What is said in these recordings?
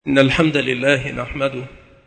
إن الحمد لله نحمده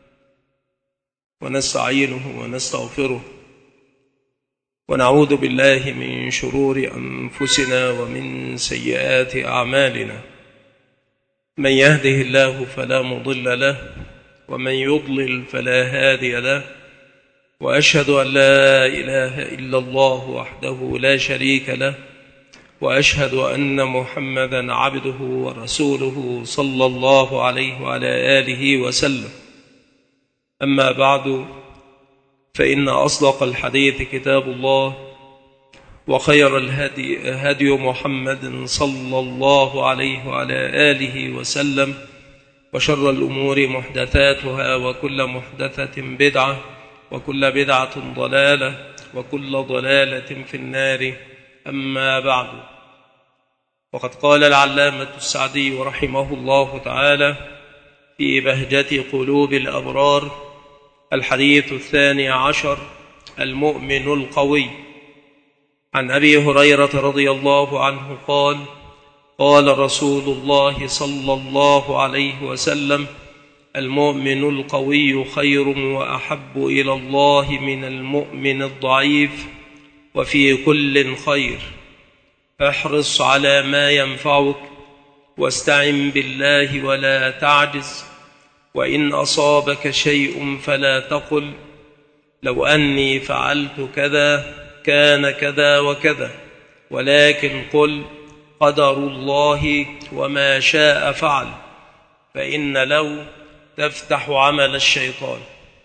ونستعينه ونستغفره ونعوذ بالله من شرور أنفسنا ومن سيئات أعمالنا. من يهده الله فلا مضل له ومن يضلل فلا هادي له، وأشهد أن لا إله إلا الله وحده لا شريك له، وأشهد أن محمدًا عبده ورسوله صلى الله عليه وعلى آله وسلم. أما بعد، فإن أصدق الحديث كتاب الله، وخير الهدي هدي محمد صلى الله عليه وعلى آله وسلم، وشر الأمور محدثاتها، وكل محدثة بدعة، وكل بدعة ضلالة، وكل ضلالة في النار. أما بعد، وقد قال العلامة السعدي رحمه الله تعالى في بهجة قلوب الأبرار: الحديث 12، المؤمن القوي. عن أبي هريرة رضي الله عنه قال: قال رسول الله صلى الله عليه وسلم: المؤمن القوي خير وأحب إلى الله من المؤمن الضعيف، وفي كل خير. احرص على ما ينفعك، واستعن بالله ولا تعجز، وإن أصابك شيء فلا تقل لو أني فعلت كذا كان كذا وكذا، ولكن قل قدر الله وما شاء فعل، فإن لو تفتح عمل الشيطان.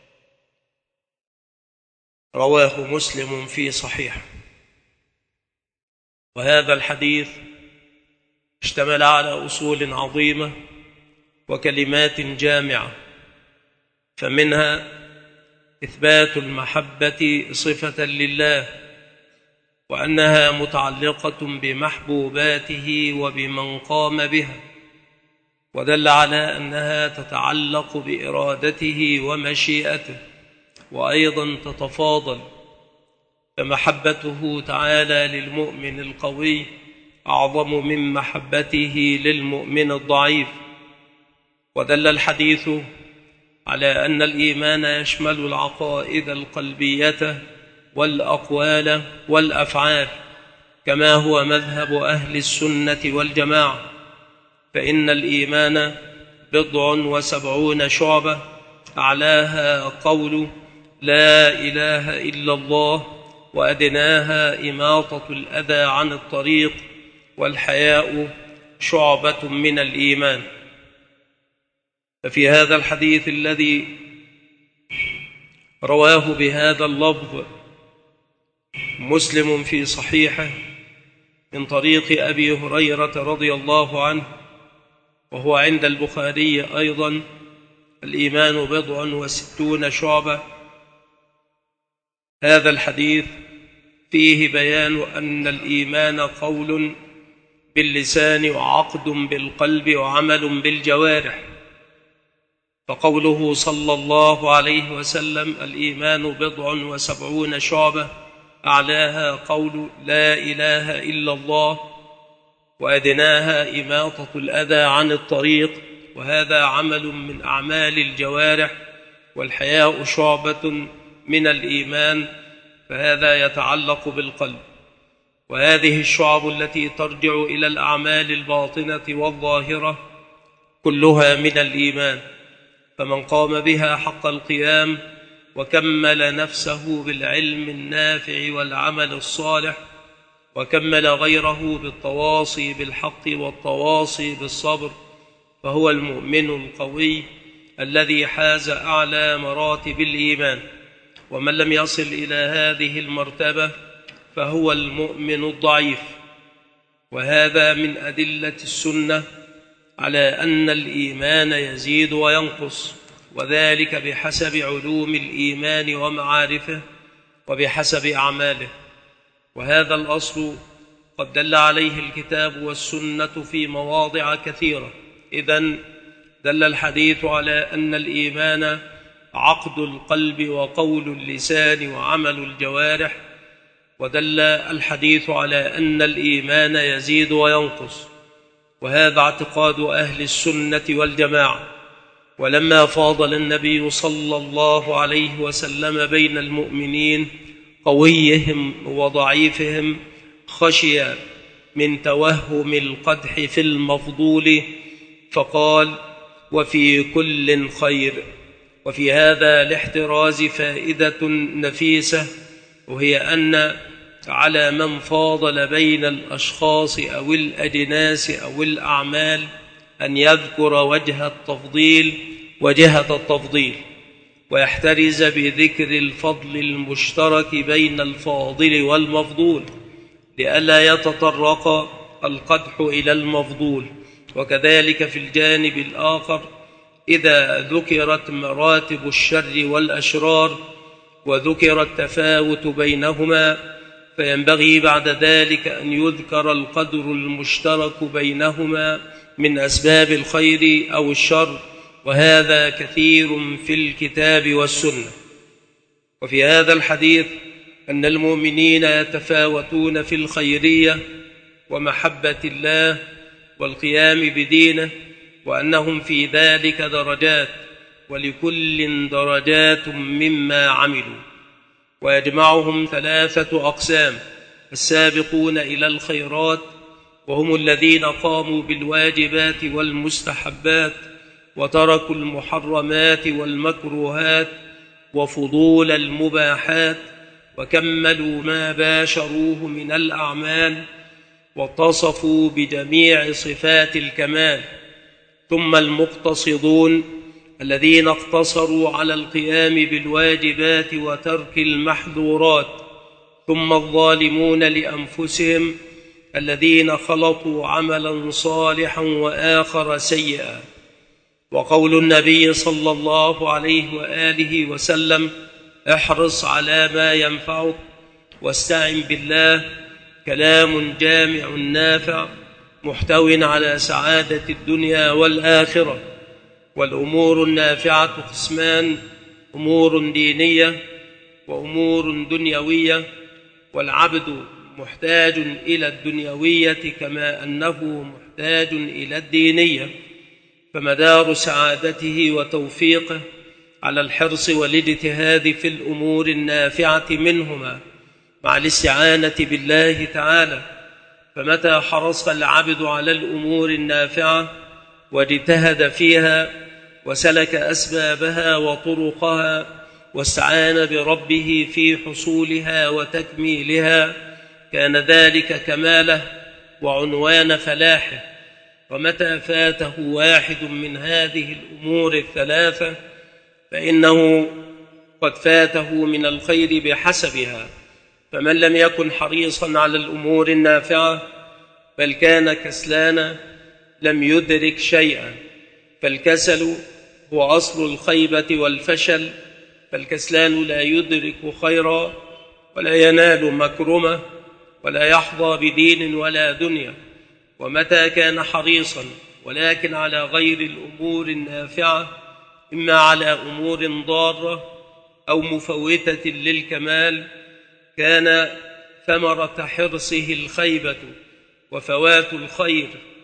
رواه مسلم في صحيحه. وهذا الحديث اشتمل على أصول عظيمة وكلمات جامعة، فمنها إثبات المحبة صفة لله، وأنها متعلقة بمحبوباته وبمن قام بها، ودل على أنها تتعلق بإرادته ومشيئته، وأيضا تتفاضل، فمحبته تعالى للمؤمن القوي أعظم من محبته للمؤمن الضعيف. ودل الحديث على أن الإيمان يشمل العقائد القلبية والأقوال والأفعال، كما هو مذهب أهل السنة والجماعة، فإن الإيمان 70 شعبة، أعلاها قول لا إله إلا الله، وأدناها إماطة الأذى عن الطريق، والحياء شعبة من الإيمان. ففي هذا الحديث الذي رواه بهذا اللفظ مسلم في صحيحه من طريق أبي هريرة رضي الله عنه، وهو عند البخاري أيضا: الإيمان 60 شعبة. هذا الحديث فيه بيان أن الإيمان قول باللسان، وعقد بالقلب، وعمل بالجوارح. فقوله صلى الله عليه وسلم: الإيمان 70 شعبة، أعلاها قول لا إله إلا الله، وأدناها إماطة الأذى عن الطريق، وهذا عمل من أعمال الجوارح، والحياء شعبة من الإيمان، فهذا يتعلق بالقلب. وهذه الشعب التي ترجع إلى الأعمال الباطنة والظاهرة كلها من الإيمان، فمن قام بها حق القيام وكمل نفسه بالعلم النافع والعمل الصالح، وكمل غيره بالتواصي بالحق والتواصي بالصبر، فهو المؤمن القوي الذي حاز أعلى مراتب الإيمان. ومن لم يصل إلى هذه المرتبة فهو المؤمن الضعيف. وهذا من أدلة السنة على أن الإيمان يزيد وينقص، وذلك بحسب علوم الإيمان ومعارفه، وبحسب أعماله. وهذا الأصل قد دل عليه الكتاب والسنة في مواضع كثيرة. إذن دل الحديث على أن الإيمان عقد القلب وقول اللسان وعمل الجوارح، ودل الحديث على أن الإيمان يزيد وينقص، وهذا اعتقاد أهل السنة والجماعة. ولما فاضل النبي صلى الله عليه وسلم بين المؤمنين قويهم وضعيفهم خشي من توهم القدح في المفضول فقال: وفي كل خير. وفي هذا الاحتراز فائدة نفيسة، وهي أن على من فاضل بين الأشخاص أو الأجناس أو الأعمال أن يذكر وجهة التفضيل، ويحترز بذكر الفضل المشترك بين الفاضل والمفضول لئلا يتطرق القدح إلى المفضول. وكذلك في الجانب الآخر إذا ذكرت مراتب الشر والأشرار وذكر التفاوت بينهما، فينبغي بعد ذلك أن يذكر القدر المشترك بينهما من أسباب الخير أو الشر، وهذا كثير في الكتاب والسنة. وفي هذا الحديث أن المؤمنين يتفاوتون في الخيرية ومحبة الله والقيام بدينه، وأنهم في ذلك درجات، ولكل درجات مما عملوا. ويجمعهم 3 أقسام: السابقون إلى الخيرات، وهم الذين قاموا بالواجبات والمستحبات وتركوا المحرمات والمكروهات وفضول المباحات، وكملوا ما باشروه من الأعمال واتصفوا بجميع صفات الكمال. ثم المقتصدون الذين اقتصروا على القيام بالواجبات وترك المحظورات. ثم الظالمون لأنفسهم الذين خلطوا عملا صالحا وآخر سيئا. وقول النبي صلى الله عليه وآله وسلم: احرص على ما ينفعك واستعن بالله، كلام جامع نافع محتو على سعادة الدنيا والآخرة. والأمور النافعة قسمان: أمور دينية وأمور دنيوية، والعبد محتاج إلى الدنيوية كما أنه محتاج إلى الدينية، فمدار سعادته وتوفيقه على الحرص والاجتهاد في الأمور النافعة منهما مع الاستعانة بالله تعالى. فمتى حرص العبد على الأمور النافعة واجتهد فيها وسلك أسبابها وطرقها واستعان بربه في حصولها وتكميلها، كان ذلك كماله وعنوان فلاحه. ومتى فاته واحد من هذه الأمور 3 فإنه قد فاته من الخير بحسبها. فمن لم يكن حريصا على الأمور النافعة بل كان كسلانا لم يدرك شيئا، فالكسل هو أصل الخيبة والفشل، فالكسلان لا يدرك خيرا ولا ينال مكرمة ولا يحظى بدين ولا دنيا. ومتى كان حريصا ولكن على غير الأمور النافعة، إما على أمور ضارة أو مفوتة للكمال، كان ثمرة حرصه الخيبة وفوات الخير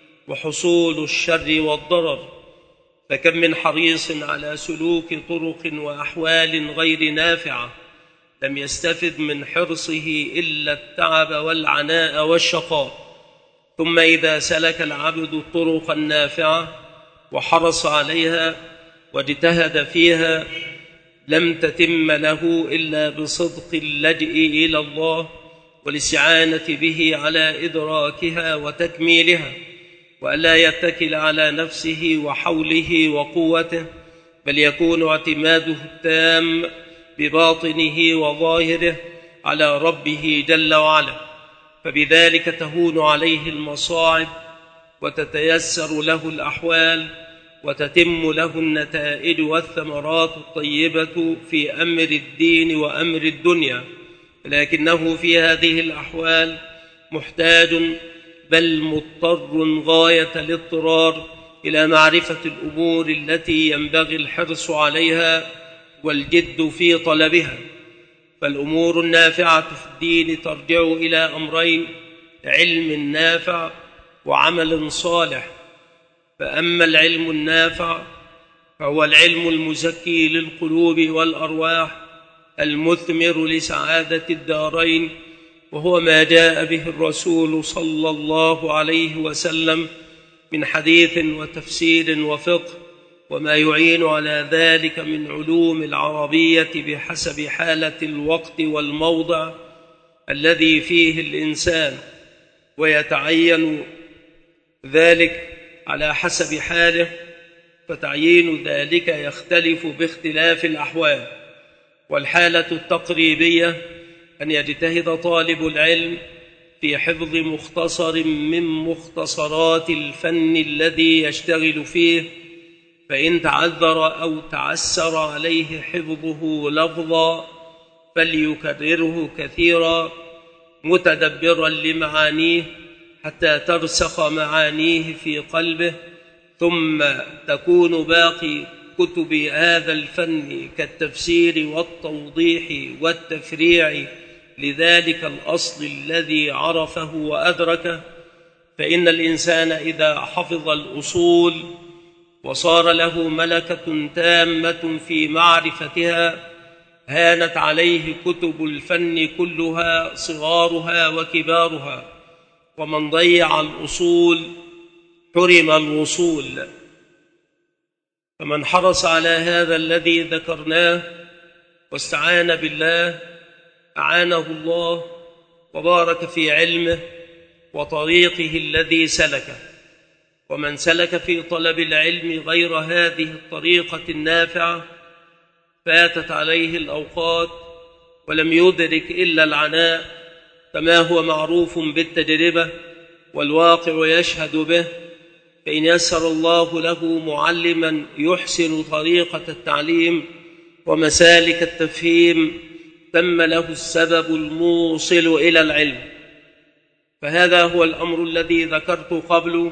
وحصول الشر والضرر. فكم من حريص على سلوك طرق وأحوال غير نافعة لم يستفد من حرصه إلا التعب والعناء والشقاء. ثم إذا سلك العبد الطرق النافعة وحرص عليها واجتهد فيها، لم تتم له إلا بصدق اللجئ إلى الله والاستعانة به على إدراكها وتكميلها، وألا يتكل على نفسه وحوله وقوته، بل يكون اعتماده التام بباطنه وظاهره على ربه جل وعلا. فبذلك تهون عليه المصاعب وتتيسر له الأحوال وتتم له النتائج والثمرات الطيبة في أمر الدين وأمر الدنيا. لكنه في هذه الأحوال محتاج بل مضطر غاية الاضطرار إلى معرفة الأمور التي ينبغي الحرص عليها والجد في طلبها. فالأمور النافعة في الدين ترجع إلى أمرين: علم نافع وعمل صالح. فأما العلم النافع فهو العلم المزكي للقلوب والأرواح المثمر لسعادة الدارين، وهو ما جاء به الرسول صلى الله عليه وسلم من حديث وتفسير وفقه، وما يعين على ذلك من علوم العربية بحسب حالة الوقت والموضع الذي فيه الإنسان، ويتعين ذلك على حسب حاله، فتعيين ذلك يختلف باختلاف الأحوال. والحالة التقريبية أن يجتهد طالب العلم في حفظ مختصر من مختصرات الفن الذي يشتغل فيه، فإن تعذر أو تعسر عليه حفظه لفظا فليكرره كثيرا متدبرا لمعانيه حتى ترسخ معانيه في قلبه، ثم تكون باقي كتب هذا الفن كالتفسير والتوضيح والتفريع لذلك الأصل الذي عرفه وأدركه. فإن الإنسان إذا حفظ الأصول وصار له ملكة تامة في معرفتها هانت عليه كتب الفن كلها صغارها وكبارها، ومن ضيع الأصول حرم الوصول. فمن حرص على هذا الذي ذكرناه واستعان بالله أعانه الله وبارك في علمه وطريقه الذي سلكه. ومن سلك في طلب العلم غير هذه الطريقة النافعة فاتت عليه الأوقات ولم يدرك إلا العناء، كما هو معروف بالتجربة والواقع يشهد به. فإن يسر الله له معلما يحسن طريقة التعليم ومسالك التفهيم تم له السبب الموصل إلى العلم. فهذا هو الأمر الذي ذكرت قبل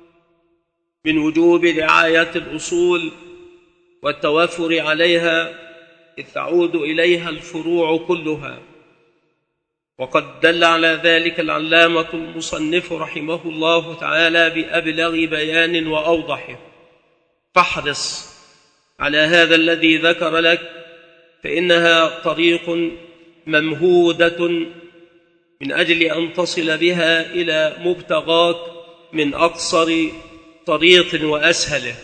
من وجوب رعاية الأصول والتوفر عليها، إذ تعود إليها الفروع كلها. وقد دل على ذلك العلامة المصنف رحمه الله تعالى بأبلغ بيان وأوضحه. فاحرص على هذا الذي ذكر لك، فإنها طريق ممهودة من أجل أن تصل بها إلى مبتغاك من أقصر طريق وأسهله.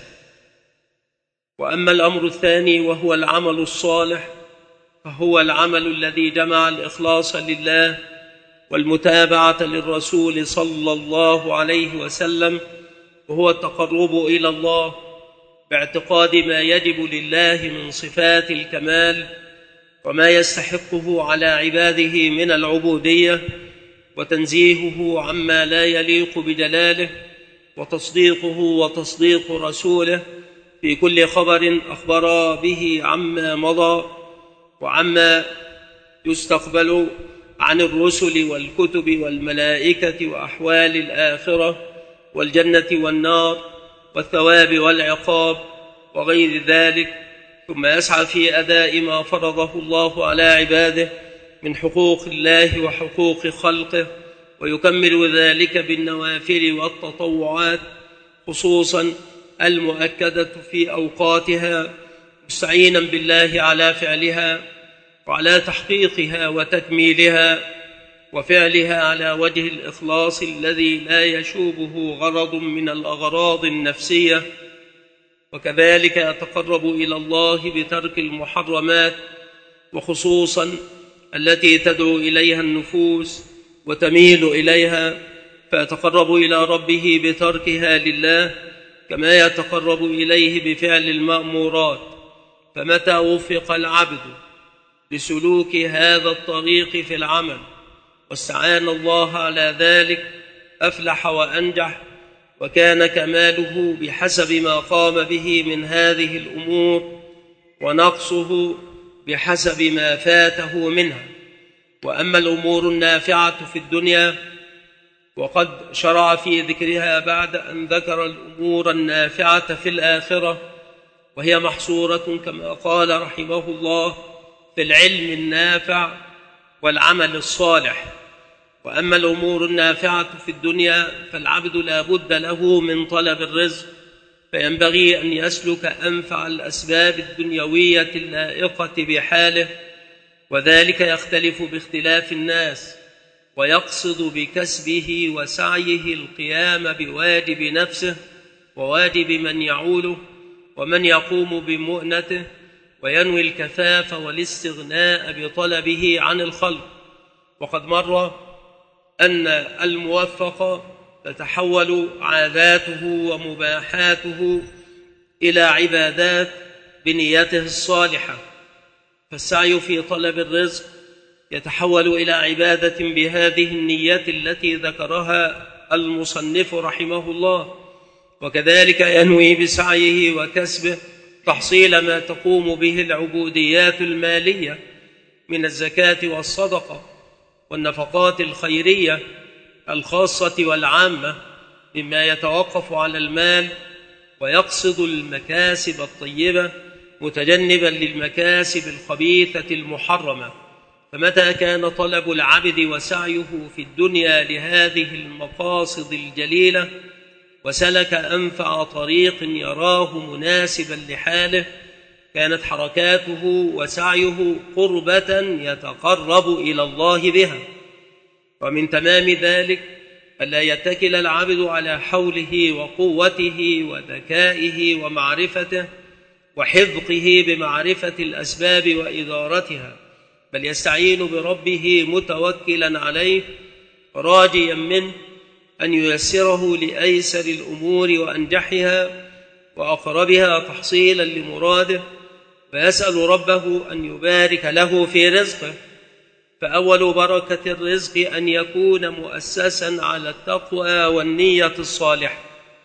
وأما الأمر الثاني وهو العمل الصالح، فهو العمل الذي جمع الإخلاص لله والمتابعة للرسول صلى الله عليه وسلم، وهو التقرب إلى الله باعتقاد ما يجب لله من صفات الكمال وما يستحقه على عباده من العبودية، وتنزيهه عما لا يليق بجلاله، وتصديقه وتصديق رسوله في كل خبر أخبر به عما مضى وعما يستقبل عن الرسل والكتب والملائكة وأحوال الآخرة والجنة والنار والثواب والعقاب وغير ذلك، ثم يسعى في أداء ما فرضه الله على عباده من حقوق الله وحقوق خلقه، ويكمل ذلك بالنوافل والتطوعات خصوصا المؤكدة في أوقاتها، مستعينا بالله على فعلها وعلى تحقيقها وتكميلها، وفعلها على وجه الإخلاص الذي لا يشوبه غرض من الأغراض النفسية. وكذلك يتقرب إلى الله بترك المحرمات، وخصوصا التي تدعو إليها النفوس وتميل إليها، فيتقرب إلى ربه بتركها لله كما يتقرب إليه بفعل المأمورات. فمتى وفق العبد لسلوك هذا الطريق في العمل واستعان الله على ذلك أفلح وأنجح، وكان كماله بحسب ما قام به من هذه الأمور، ونقصه بحسب ما فاته منها. وأما الأمور النافعة في الدنيا وقد شرع في ذكرها بعد أن ذكر الأمور النافعة في الآخرة، وهي محصورة كما قال رحمه الله في العلم النافع والعمل الصالح. وأما الأمور النافعة في الدنيا فالعبد لا بد له من طلب الرزق فينبغي أن يسلك أنفع الأسباب الدنيوية اللائقة بحاله، وذلك يختلف باختلاف الناس، ويقصد بكسبه وسعيه القيام بواجب نفسه وواجب من يعوله ومن يقوم بمؤنته، وينوي الكفاف والاستغناء بطلبه عن الخلق. وقد مر أن الموفق تتحول عاداته ومباحاته إلى عبادات بنيته الصالحة، فالسعي في طلب الرزق يتحول إلى عبادة بهذه النية التي ذكرها المصنف رحمه الله، وكذلك ينوي بسعيه وكسبه تحصيل ما تقوم به العبوديات المالية من الزكاة والصدقة والنفقات الخيرية الخاصة والعامة مما يتوقف على المال، ويقصد المكاسب الطيبة متجنبا للمكاسب الخبيثة المحرمة. فمتى كان طلب العبد وسعيه في الدنيا لهذه المقاصد الجليلة وسلك أنفع طريق يراه مناسبا لحاله، كانت حركاته وسعيه قربة يتقرب إلى الله بها. ومن تمام ذلك ألا يتكل العبد على حوله وقوته وذكائه ومعرفته وحذقه بمعرفة الأسباب وإدارتها، بل يستعين بربه متوكلا عليه راجيا منه أن ييسره لأيسر الأمور وأنجحها وأقربها تحصيلا لمراده، ويسأل ربه أن يبارك له في رزقه. فأول بركة الرزق أن يكون مؤسسا على التقوى والنية الصالحة،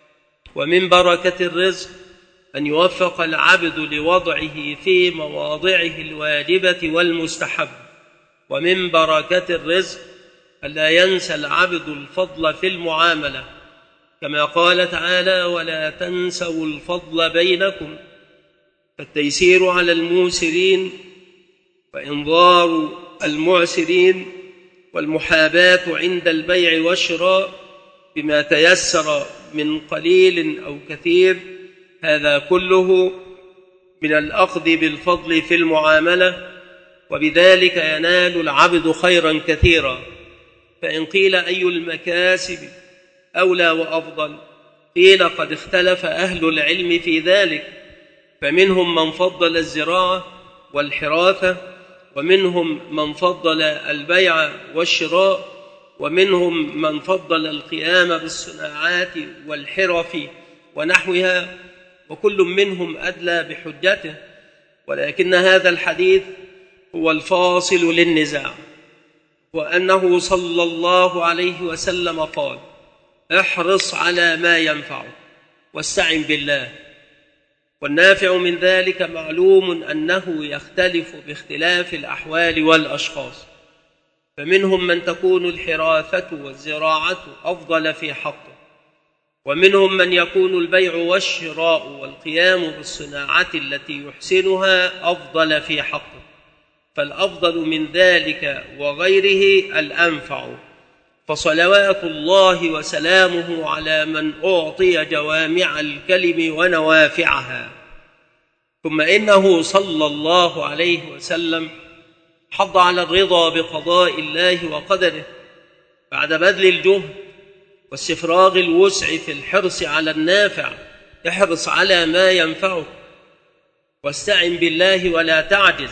ومن بركة الرزق أن يوفق العبد لوضعه في مواضعه الواجبة والمستحب، ومن بركة الرزق ألا ينسى العبد الفضل في المعاملة، كما قال تعالى: ولا تنسوا الفضل بينكم. فالتيسير على الموسرين وإنظار المعسرين والمحاباة عند البيع والشراء بما تيسر من قليل أو كثير، هذا كله من الأخذ بالفضل في المعاملة، وبذلك ينال العبد خيرا كثيرا. فإن قيل أي المكاسب أولى وأفضل، قيل قد اختلف أهل العلم في ذلك، فمنهم من فضل الزراعة والحراثة، ومنهم من فضل البيع والشراء، ومنهم من فضل القيام بالصناعات والحرف ونحوها، وكل منهم أدلى بحجته. ولكن هذا الحديث هو الفاصل للنزاع، وأنه صلى الله عليه وسلم قال: احرص على ما ينفعك واستعن بالله. والنافع من ذلك معلوم أنه يختلف باختلاف الأحوال والأشخاص، فمنهم من تكون الحراثة والزراعة أفضل في حقه، ومنهم من يكون البيع والشراء والقيام بالصناعة التي يحسنها أفضل في حقه، فالأفضل من ذلك وغيره الأنفع. فصلوات الله وسلامه على من أعطي جوامع الكلم ونوافعها. ثم إنه صلى الله عليه وسلم حض على الرضا بقضاء الله وقدره بعد بذل الجهد واستفراغ الوسع في الحرص على النافع. احرص على ما ينفعك واستعن بالله ولا تعجز،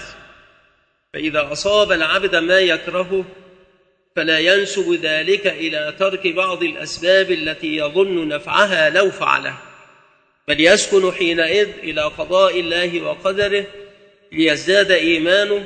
فإذا أصاب العبد ما يكرهه فلا ينسب ذلك إلى ترك بعض الأسباب التي يظن نفعها لو فعله، بل يسكن حينئذ إلى قضاء الله وقدره ليزداد إيمانه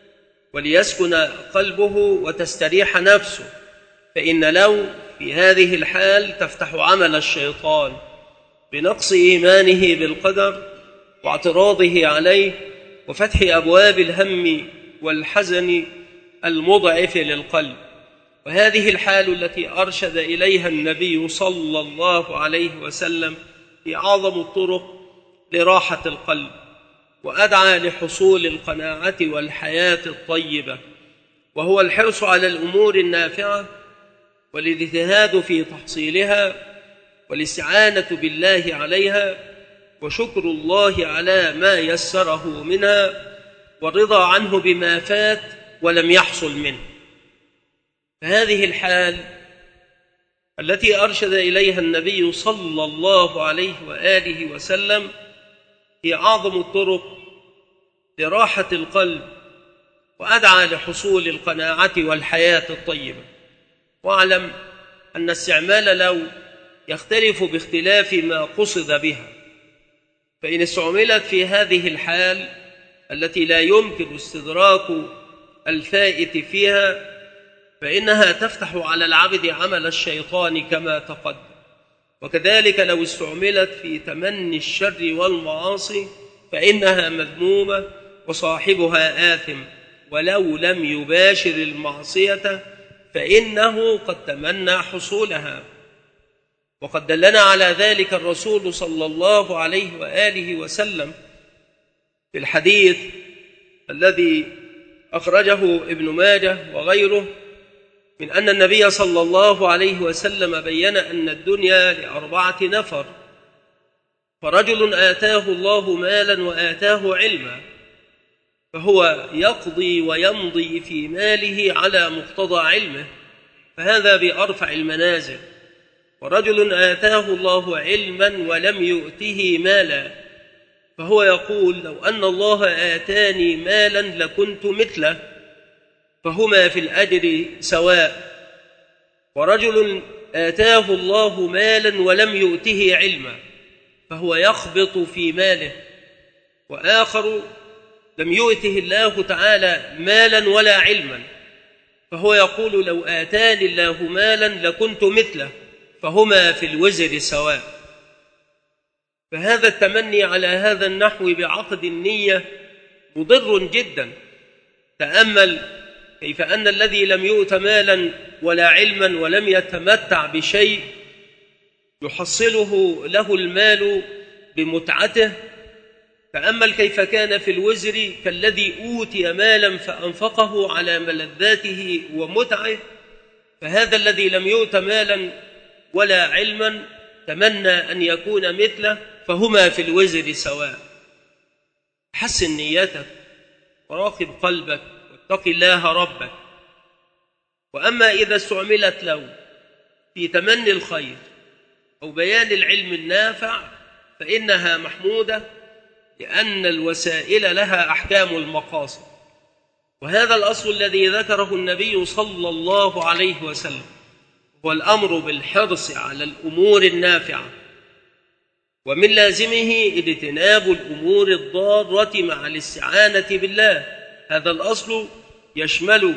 وليسكن قلبه وتستريح نفسه. فإن لو في هذه الحال تفتح عمل الشيطان بنقص إيمانه بالقدر واعتراضه عليه وفتح أبواب الهم والحزن المضعف للقلب. وهذه الحال التي أرشد إليها النبي صلى الله عليه وسلم هي أعظم الطرق لراحة القلب، وأدعى لحصول القناعة والحياة الطيبة، وهو الحرص على الأمور النافعة والاجتهاد في تحصيلها والاستعانة بالله عليها، وشكر الله على ما يسره منها والرضا عنه بما فات ولم يحصل منه. فهذه الحال التي أرشد إليها النبي صلى الله عليه وآله وسلم هي أعظم الطرق لراحة القلب وأدعى لحصول القناعة والحياة الطيبة. واعلم أن استعمال لو يختلف باختلاف ما قصد بها، فإن استعملت في هذه الحال التي لا يمكن استدراك الفائت فيها فإنها تفتح على العبد عمل الشيطان كما تقدم. وكذلك لو استعملت في تمني الشر والمعاصي فإنها مذمومة وصاحبها آثم، ولو لم يباشر المعصية فإنه قد تمنى حصولها. وقد دلنا على ذلك الرسول صلى الله عليه وآله وسلم في الحديث الذي أخرجه ابن ماجه وغيره من أن النبي صلى الله عليه وسلم بيّن أن الدنيا ل4 نفر: فرجل آتاه الله مالا وآتاه علما فهو يقضي ويمضي في ماله على مقتضى علمه، فهذا بأرفع المنازل. ورجل آتاه الله علما ولم يؤته مالا فهو يقول: لو أن الله آتاني مالا لكنت مثله، فهما في الأجر سواء. ورجل آتاه الله مالا ولم يؤته علما فهو يخبط في ماله، وآخر لم يؤته الله تعالى مالا ولا علما فهو يقول: لو آتاني الله مالا لكنت مثله، فهما في الوزر سواء. فهذا التمني على هذا النحو بعقد النية مضر جدا. تأمل كيف أن الذي لم يؤت مالا ولا علما ولم يتمتع بشيء يحصله له المال بمتعته، تأمل كيف كان في الوزر كالذي أوتي مالا فأنفقه على ملذاته ومتعه. فهذا الذي لم يؤت مالا ولا علما تمنى أن يكون مثله، فهما في الوزر سواء. حسن نيتك وراقب قلبك واتق الله ربك. وأما إذا استعملت لو في تمني الخير أو بيان العلم النافع فإنها محمودة، لأن الوسائل لها أحكام المقاصد. وهذا الأصل الذي ذكره النبي صلى الله عليه وسلم هو الأمر بالحرص على الأمور النافعة، ومن لازمه اجتناب الأمور الضارة مع الاستعانة بالله. هذا الأصل يشمل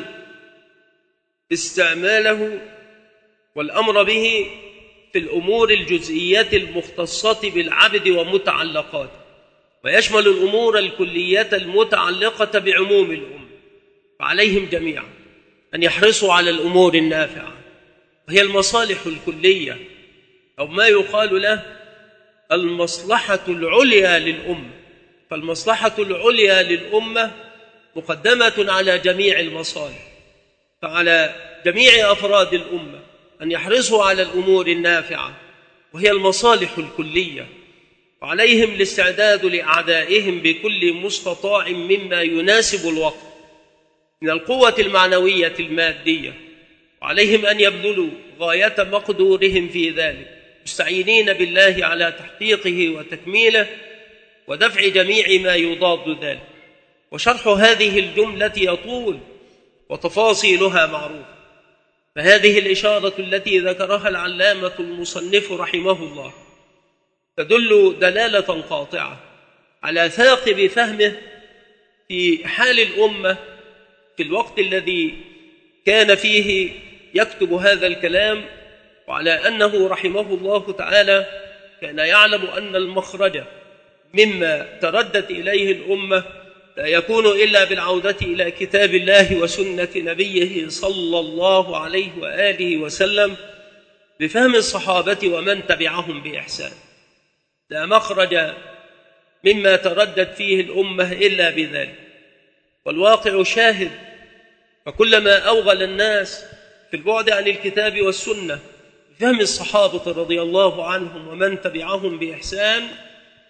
استعماله والأمر به في الأمور الجزئية المختصة بالعبد ومتعلقاته، ويشمل الأمور الكلية المتعلقة بعموم الأمة. فعليهم جميعا أن يحرصوا على الأمور النافعة، وهي المصالح الكلية أو ما يقال له المصلحة العليا للأمة. فالمصلحة العليا للأمة مقدمة على جميع المصالح، فعلى جميع أفراد الأمة أن يحرصوا على الأمور النافعة وهي المصالح الكلية، وعليهم الاستعداد لأعدائهم بكل مستطاع مما يناسب الوقت من القوة المعنوية المادية، وعليهم أن يبذلوا غاية مقدورهم في ذلك مستعينين بالله على تحقيقه وتكميله ودفع جميع ما يضاد ذلك. وشرح هذه الجملة يطول وتفاصيلها معروفة، فهذه الإشارة التي ذكرها العلامة المصنف رحمه الله تدل دلالة قاطعة على ثاقب فهمه في حال الأمة في الوقت الذي كان فيه يكتب هذا الكلام، وعلى أنه رحمه الله تعالى كان يعلم أن المخرج مما تردت إليه الأمة لا يكون إلا بالعودة إلى كتاب الله وسنة نبيه صلى الله عليه وآله وسلم بفهم الصحابة ومن تبعهم بإحسان. لا مخرج مما تردت فيه الأمة إلا بذلك، والواقع شاهد. فكلما أوغل الناس في البعد عن الكتاب والسنة بفهم الصحابة رضي الله عنهم ومن تبعهم بإحسان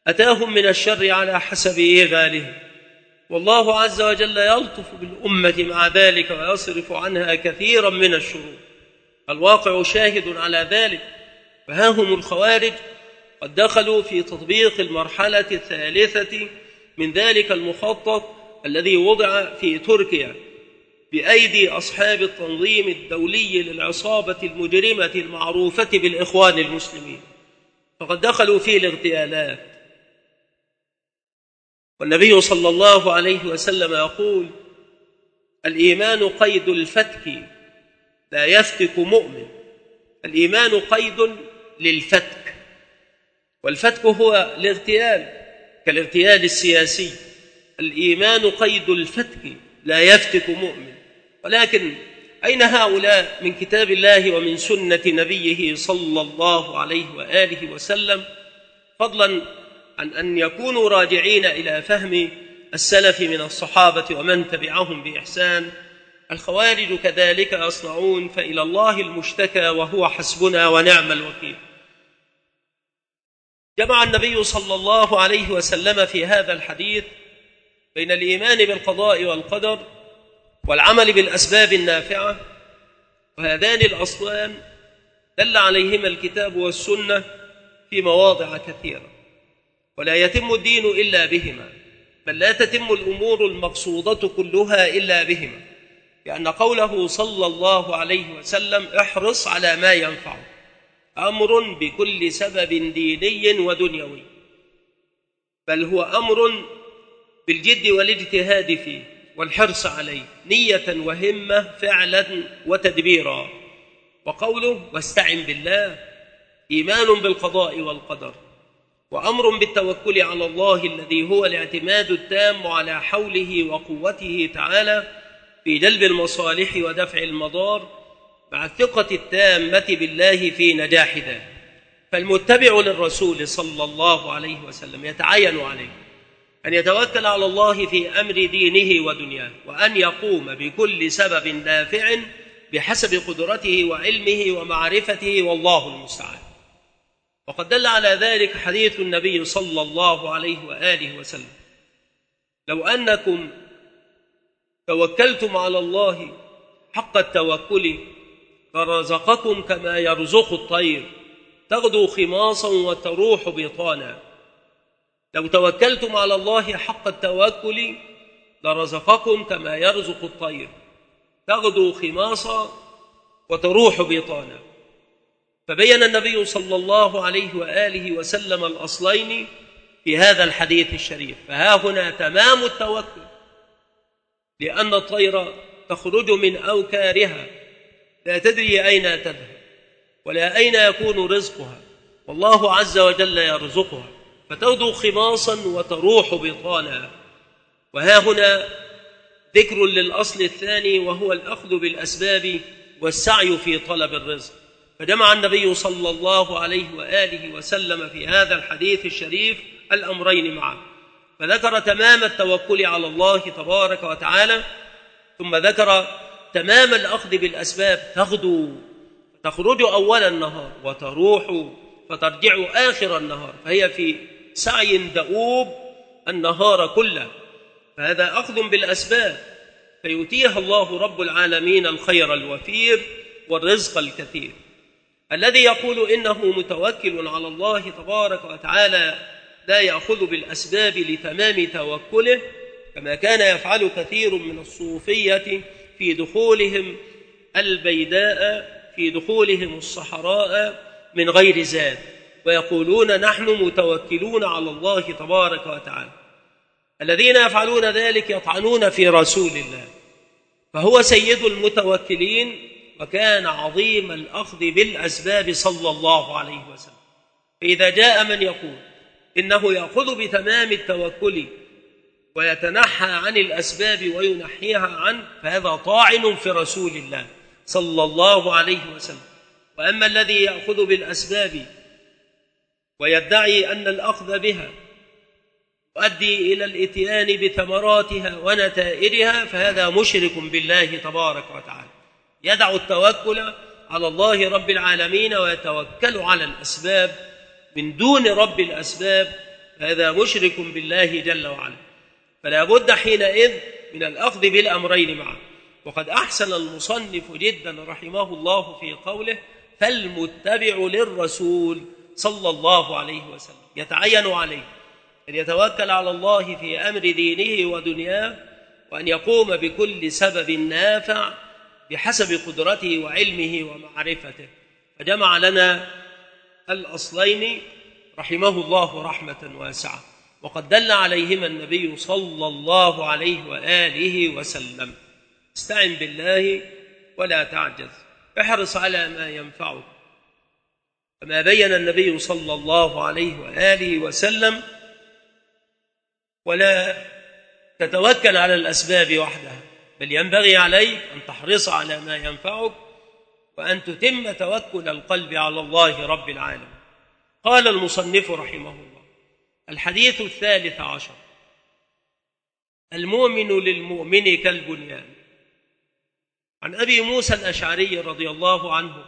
أتاهم من الشر على حسب إيغالهم، والله عز وجل يلطف بالأمة مع ذلك ويصرف عنها كثيرا من الشرور. الواقع شاهد على ذلك، فها هم الخوارج قد دخلوا في تطبيق المرحلة الثالثة من ذلك المخطط الذي وضع في تركيا بأيدي أصحاب التنظيم الدولي للعصابة المجرمة المعروفة بالإخوان المسلمين، فقد دخلوا في الاغتيالات. والنبي صلى الله عليه وسلم يقول: الإيمان قيد الفتك لا يفتك مؤمن. الإيمان قيد للفتك، والفتك هو الاغتيال كالاغتيال السياسي. الإيمان قيد الفتك لا يفتك مؤمن. ولكن أين هؤلاء من كتاب الله ومن سنة نبيه صلى الله عليه وآله وسلم، فضلا عن أن يكونوا راجعين إلى فهم السلف من الصحابة ومن تبعهم بإحسان؟ الخوارج كذلك يصنعون، فإلى الله المشتكى وهو حسبنا ونعم الوكيل. جمع النبي صلى الله عليه وسلم في هذا الحديث بين الإيمان بالقضاء والقدر والعمل بالأسباب النافعة، وهذان الأصلان دل عليهما الكتاب والسنة في مواضع كثيرة، ولا يتم الدين إلا بهما، بل لا تتم الأمور المقصودة كلها إلا بهما، لأن قوله صلى الله عليه وسلم: احرص على ما ينفعك، أمر بكل سبب ديني ودنيوي، بل هو أمر بالجد والاجتهاد فيه والحرص عليه نية وهمة فعلا وتدبيرا. وقوله: واستعن بالله، إيمان بالقضاء والقدر، وأمر بالتوكل على الله الذي هو الاعتماد التام على حوله وقوته تعالى في جلب المصالح ودفع المضار، مع الثقة التامة بالله في نجاح ذلك. فالمتبع للرسول صلى الله عليه وسلم يتعين عليه أن يتوكل على الله في أمر دينه ودنياه، وأن يقوم بكل سبب نافع بحسب قدرته وعلمه ومعرفته، والله المستعان. وقد دل على ذلك حديث النبي صلى الله عليه وآله وسلم: لو أنكم توكلتم على الله حق التوكل فرزقكم كما يرزق الطير تغدو خماصا وتروح بطانا. لو توكلتم على الله حق التوكل لرزقكم كما يرزق الطير تغدو خماصا وتروح بطانا. فبين النبي صلى الله عليه وآله وسلم الأصلين في هذا الحديث الشريف. فها هنا تمام التوكل، لأن الطير تخرج من أوكارها لا تدري أين تذهب ولا أين يكون رزقها، والله عز وجل يرزقها، فتغدو خماصا وتروح بطانا. وها هنا ذكر للأصل الثاني، وهو الأخذ بالأسباب والسعي في طلب الرزق. فجمع النبي صلى الله عليه وآله وسلم في هذا الحديث الشريف الأمرين معا، فذكر تمام التوكل على الله تبارك وتعالى، ثم ذكر تمام الأخذ بالأسباب، تخرج أول النهار وتروح فترجع آخر النهار، فهي في سعي دؤوب النهار كله. فهذا أخذ بالأسباب، فيؤتيها الله رب العالمين الخير الوفير والرزق الكثير. الذي يقول إنه متوكل على الله تبارك وتعالى لا يأخذ بالأسباب لتمام توكله، كما كان يفعل كثير من الصوفية في دخولهم البيداء، في دخولهم الصحراء من غير زاد، ويقولون نحن متوكلون على الله تبارك وتعالى. الذين يفعلون ذلك يطعنون في رسول الله، فهو سيد المتوكلين وكان عظيم الأخذ بالأسباب صلى الله عليه وسلم. فإذا جاء من يقول إنه يأخذ بتمام التوكل ويتنحى عن الأسباب وينحيها عنه، فهذا طاعن في رسول الله صلى الله عليه وسلم. وأما الذي يأخذ بالأسباب ويدعي أن الأخذ بها يؤدي إلى الإتيان بثمراتها ونتائجها، فهذا مشرك بالله تبارك وتعالى، يدع التوكل على الله رب العالمين ويتوكل على الأسباب من دون رب الأسباب، هذا مشرك بالله جل وعلا، فلا بد حينئذ من الأخذ بالأمرين معا. وقد أحسن المصنف جدا رحمه الله في قوله: فالمتبع للرسول صلى الله عليه وسلم يتعين عليه أن يتوكل على الله في أمر دينه ودنياه، وأن يقوم بكل سبب نافع بحسب قدرته وعلمه ومعرفته. فجمع لنا الأصلين رحمه الله رحمة واسعة، وقد دل عليهما النبي صلى الله عليه وآله وسلم. استعن بالله ولا تعجز، احرص على ما ينفعك، كما بين النبي صلى الله عليه وآله وسلم. ولا تتوكل على الأسباب وحدها، بل ينبغي عليك أن تحرص على ما ينفعك وأن تتم توكل القلب على الله رب العالمين. قال المصنف رحمه الله: الحديث 13، المؤمن للمؤمن كالبنيان. عن أبي موسى الأشعري رضي الله عنه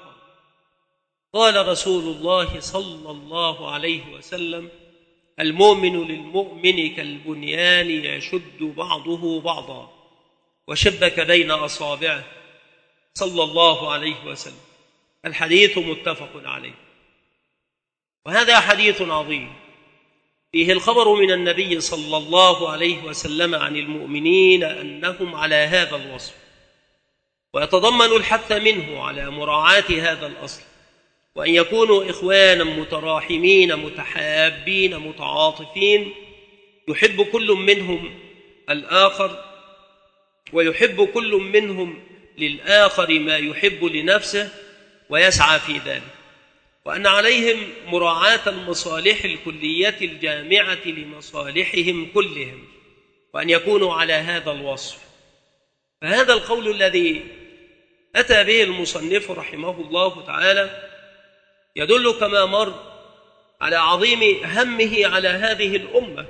قال رسول الله صلى الله عليه وسلم: المؤمن للمؤمن كالبنيان يشد بعضه بعضا وشبك بين أصابعه، صلى الله عليه وسلم. الحديث متفق عليه. وهذا حديث عظيم فيه الخبر من النبي صلى الله عليه وسلم عن المؤمنين أنهم على هذا الوصف، ويتضمن الحث منه على مراعاة هذا الأصل، وأن يكونوا إخوانا متراحمين متحابين متعاطفين، يحب كل منهم الآخر، ويحب كل منهم للآخر ما يحب لنفسه، ويسعى في ذلك. وأن عليهم مراعاة المصالح الكلية الجامعة لمصالحهم كلهم، وأن يكونوا على هذا الوصف. فهذا القول الذي أتى به المصنف رحمه الله تعالى يدل كما مر على عظيم همه على هذه الأمة،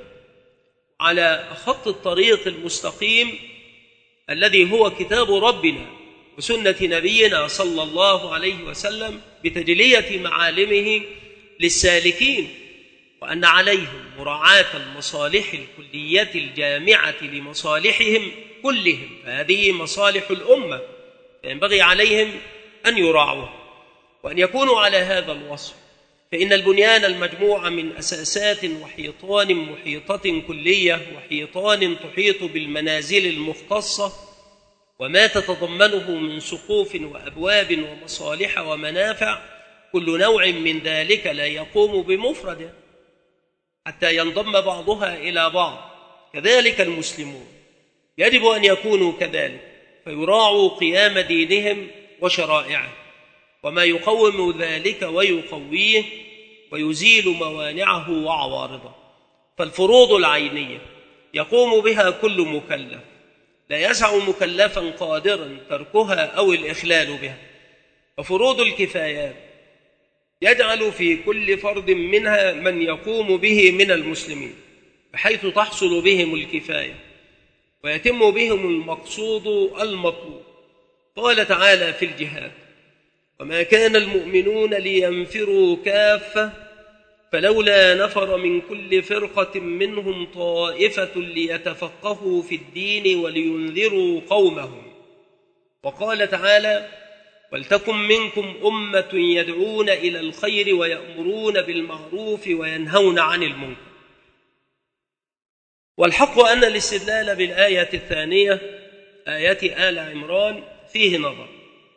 على خط الطريق المستقيم الذي هو كتاب ربنا وسنة نبينا صلى الله عليه وسلم، بتجلية معالمه للسالكين، وأن عليهم مراعاة المصالح الكلية الجامعة لمصالحهم كلهم، فهذه مصالح الأمة، فينبغي عليهم أن يراعوها وأن يكونوا على هذا الوصف. فإن البنيان المجموع من أساسات وحيطان محيطة كلية، وحيطان تحيط بالمنازل المختصة وما تتضمنه من سقوف وأبواب ومصالح ومنافع، كل نوع من ذلك لا يقوم بمفرده حتى ينضم بعضها إلى بعض. كذلك المسلمون يجب أن يكونوا كذلك، فيراعوا قيام دينهم وشرائعه وما يقوم ذلك ويقويه ويزيل موانعه وعوارضه. فالفروض العينية يقوم بها كل مكلف، لا يسع مكلفا قادرا تركها أو الإخلال بها. وفروض الكفايات يجعل في كل فرد منها من يقوم به من المسلمين، بحيث تحصل بهم الكفاية ويتم بهم المقصود المطلوب. قال تعالى في الجهاد: وما كان المؤمنون لينفروا كافة فلولا نفر من كل فرقة منهم طائفة ليتفقهوا في الدين ولينذروا قومهم. وقال تعالى: ولتكن منكم أمة يدعون إلى الخير ويأمرون بالمعروف وينهون عن المنكر. والحق أن الاستدلال بالآية الثانية آية آل عمران فيه نظر،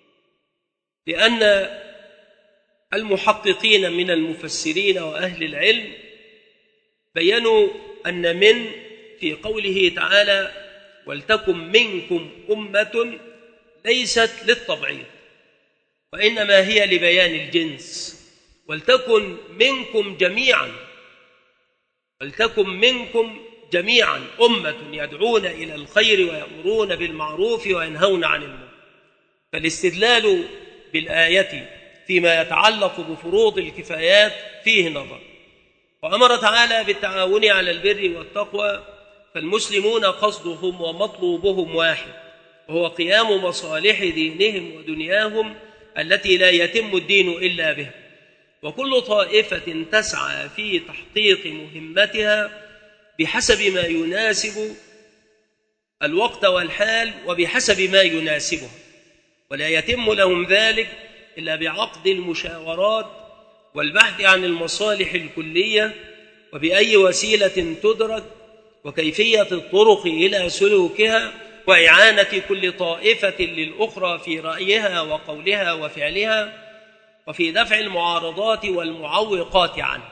لأن المحققين من المفسرين وأهل العلم بيّنوا أن من في قوله تعالى ولتكن منكم أمة ليست للتبعيض، وإنما هي لبيان الجنس. ولتكن منكم جميعا، ولتكن منكم جميعا أمة يدعون إلى الخير ويأمرون بالمعروف وينهون عن المنكر. فالاستدلال بالآية فيما يتعلق بفروض الكفايات فيه نظر. وأمر تعالى بالتعاون على البر والتقوى، فالمسلمون قصدهم ومطلوبهم واحد، وهو قيام مصالح دينهم ودنياهم التي لا يتم الدين إلا بها. وكل طائفة تسعى في تحقيق مهمتها بحسب ما يناسب الوقت والحال وبحسب ما يناسبها، ولا يتم لهم ذلك إلا بعقد المشاورات والبحث عن المصالح الكلية وبأي وسيلة تدرك وكيفية الطرق إلى سلوكها وإعانة كل طائفة للأخرى في رأيها وقولها وفعلها وفي دفع المعارضات والمعوقات عنه.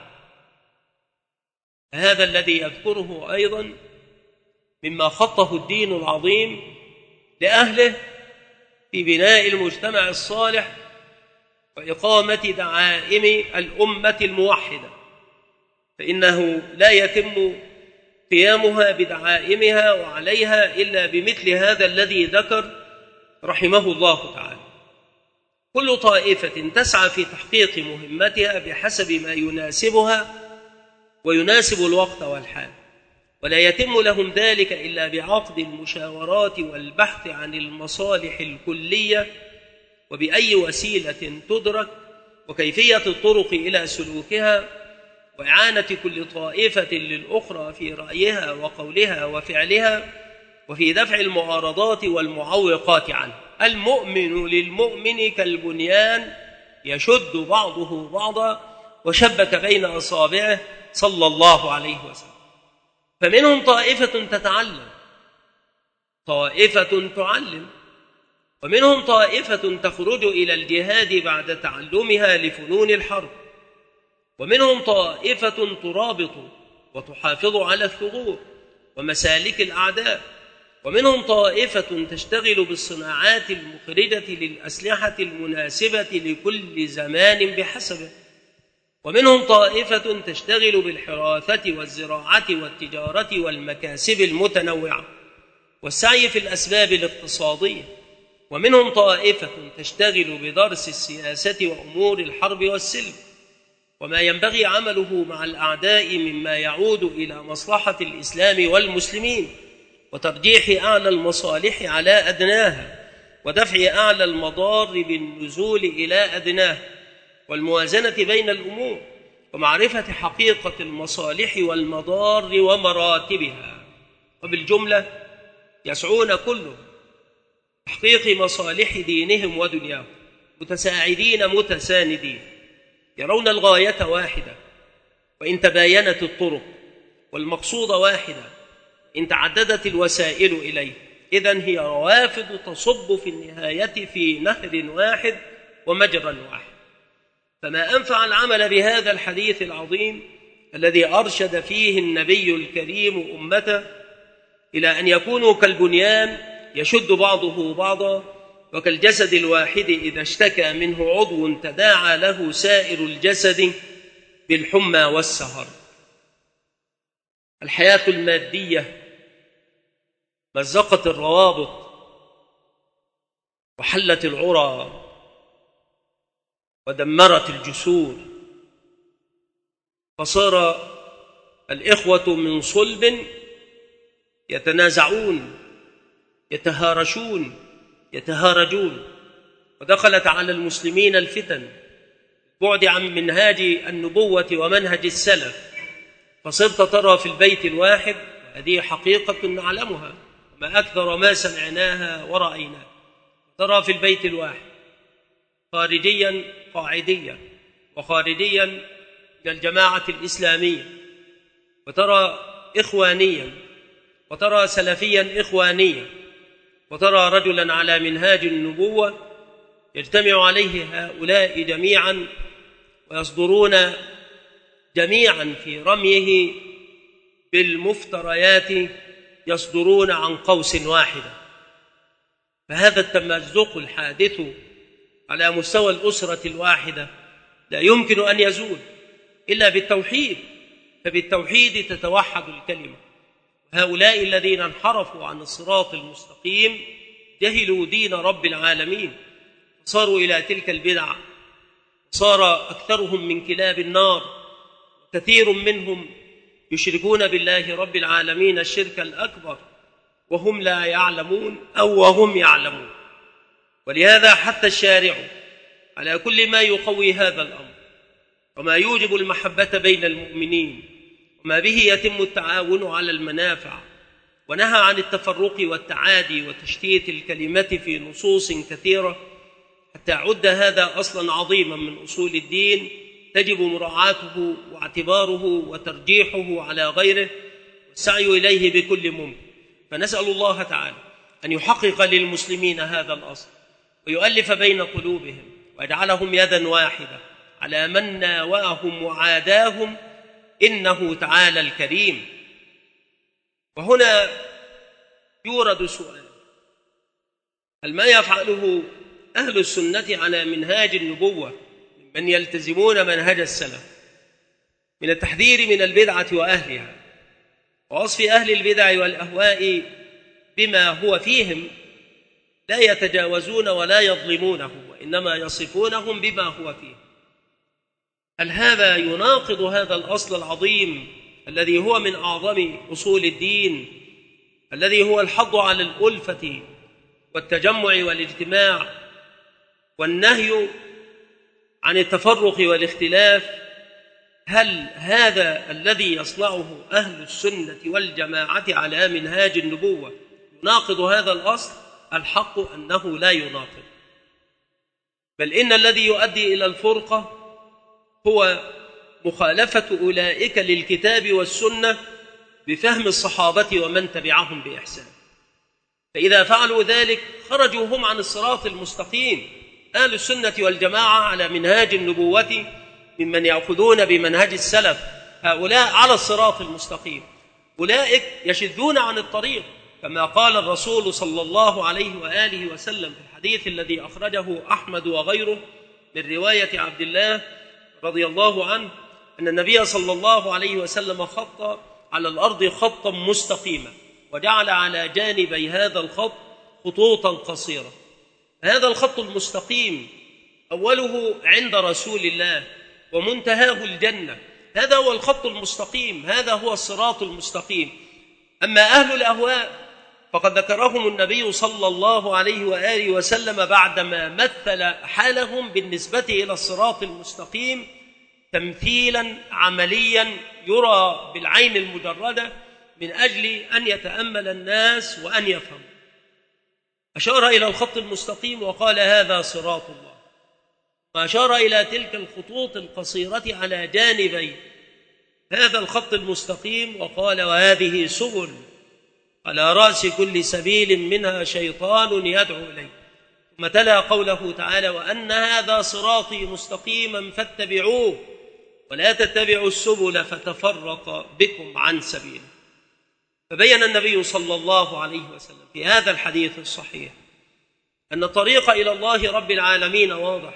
هذا الذي يذكره أيضا مما خطه الدين العظيم لأهله في بناء المجتمع الصالح وإقامة دعائم الأمة الموحدة، فإنه لا يتم قيامها بدعائمها وعليها إلا بمثل هذا الذي ذكر رحمه الله تعالى. كل طائفة تسعى في تحقيق مهمتها بحسب ما يناسبها ويناسب الوقت والحال، ولا يتم لهم ذلك إلا بعقد المشاورات والبحث عن المصالح الكلية وبأي وسيلة تدرك وكيفية الطرق إلى سلوكها وإعانة كل طائفة للأخرى في رأيها وقولها وفعلها وفي دفع المعارضات والمعوقات عنه. المؤمن للمؤمن كالبنيان يشد بعضه بعضا وشبك بين أصابعه صلى الله عليه وسلم. فمنهم طائفة تتعلم، طائفة تعلم، ومنهم طائفة تخرج إلى الجهاد بعد تعلمها لفنون الحرب، ومنهم طائفة ترابط وتحافظ على الثغور ومسالك الأعداء، ومنهم طائفة تشتغل بالصناعات المخرجة للأسلحة المناسبة لكل زمان بحسبه، ومنهم طائفة تشتغل بالحراثة والزراعة والتجارة والمكاسب المتنوعة والسعي في الأسباب الاقتصادية، ومنهم طائفة تشتغل بدرس السياسة وأمور الحرب والسلم وما ينبغي عمله مع الأعداء مما يعود إلى مصلحة الإسلام والمسلمين وترجيح أعلى المصالح على أدناها ودفع أعلى المضار بالنزول إلى أدناها والموازنة بين الأمور ومعرفة حقيقة المصالح والمضار ومراتبها. وبالجملة يسعون كلهم تحقيق مصالح دينهم ودنياهم متساعدين متساندين، يرون الغاية واحدة وإن تباينت الطرق، والمقصود واحدة إن تعددت الوسائل إليه. إذن هي روافد تصب في النهاية في نهر واحد ومجرى واحد. فما أنفع العمل بهذا الحديث العظيم الذي أرشد فيه النبي الكريم أمته إلى أن يكونوا كالبنيان يشد بعضه بعضا وكالجسد الواحد إذا اشتكى منه عضو تداعى له سائر الجسد بالحمى والسهر. الحياة المادية مزقت الروابط وحلت العرى ودمرت الجسور، فصار الإخوة من صلب يتنازعون يتهارشون يتهارجون، ودخلت على المسلمين الفتن بعد عن منهاج النبوة ومنهج السلف، فصرت ترى في البيت الواحد، هذه حقيقة نعلمها ما أكثر ما سمعناها ورأيناها، ترى في البيت الواحد خارجيا قاعديا وخارجيا من الجماعة الإسلامية، وترى إخوانيا وترى سلفيا إخوانيا، وترى رجلا على منهاج النبوة يجتمع عليه هؤلاء جميعا ويصدرون جميعا في رميه بالمفتريات يصدرون عن قوس واحدة. فهذا التمزق الحادث على مستوى الأسرة الواحدة لا يمكن أن يزول إلا بالتوحيد، فبالتوحيد تتوحد الكلمة. هؤلاء الذين انحرفوا عن الصراط المستقيم جهلوا دين رب العالمين، صاروا إلى تلك البدع، صار أكثرهم من كلاب النار، كثير منهم يشركون بالله رب العالمين الشرك الأكبر وهم لا يعلمون أو وهم يعلمون. ولهذا حتى الشارع على كل ما يقوي هذا الأمر وما يوجب المحبة بين المؤمنين، وما به يتم التعاون على المنافع، ونهى عن التفرق والتعادي وتشتيت الكلمة في نصوص كثيرة، حتى عد هذا أصلا عظيما من أصول الدين تجب مراعاته واعتباره وترجيحه على غيره والسعي إليه بكل ممكن. فنسأل الله تعالى أن يحقق للمسلمين هذا الأصل ويؤلف بين قلوبهم ويجعلهم يدا واحدة على من ناواهم وعاداهم، إنه تعالى الكريم. وهنا يورد سؤال: هل ما يفعله أهل السنة على منهاج النبوة من يلتزمون منهج السلف من التحذير من البدعة وأهلها ووصف أهل البدع والأهواء بما هو فيهم، لا يتجاوزون ولا يظلمونه، وإنما يصفونهم بما هو فيه؟ هل هذا يناقض هذا الأصل العظيم الذي هو من أعظم أصول الدين، الذي هو الحض على الألفة والتجمع والاجتماع والنهي عن التفرق والاختلاف؟ هل هذا الذي يصنعه أهل السنة والجماعة على منهاج النبوة يناقض هذا الأصل؟ الحق أنه لا يناقض، بل إن الذي يؤدي إلى الفرقة هو مخالفة أولئك للكتاب والسنة بفهم الصحابة ومن تبعهم بإحسان. فإذا فعلوا ذلك خرجوا هم عن الصراط المستقيم. أهل السنة والجماعة على منهاج النبوة ممن يأخذون بمنهج السلف، هؤلاء على الصراط المستقيم. أولئك يشذون عن الطريق، كما قال الرسول صلى الله عليه وآله وسلم في الحديث الذي أخرجه أحمد وغيره من رواية عبد الله رضي الله عنه أن النبي صلى الله عليه وسلم خط على الأرض خطا مستقيما وجعل على جانبي هذا الخط خطوطا قصيرة. هذا الخط المستقيم أوله عند رسول الله ومنتهاه الجنة، هذا هو الخط المستقيم، هذا هو الصراط المستقيم. أما أهل الأهواء فقد ذكرهم النبي صلى الله عليه وآله وسلم بعدما مثل حالهم بالنسبة إلى الصراط المستقيم تمثيلا عمليا يرى بالعين المجردة من أجل أن يتأمل الناس وأن يفهموا. أشار إلى الخط المستقيم وقال: هذا صراط الله، وأشار إلى تلك الخطوط القصيرة على جانبي هذا الخط المستقيم وقال: وهذه سبل على رأس كل سبيل منها شيطان يدعو إليه. ثم تلا قوله تعالى: وأن هذا صراطي مستقيما فاتبعوه ولا تتبعوا السبل فتفرق بكم عن سبيله. فبين النبي صلى الله عليه وسلم في هذا الحديث الصحيح أن الطريق إلى الله رب العالمين واضح،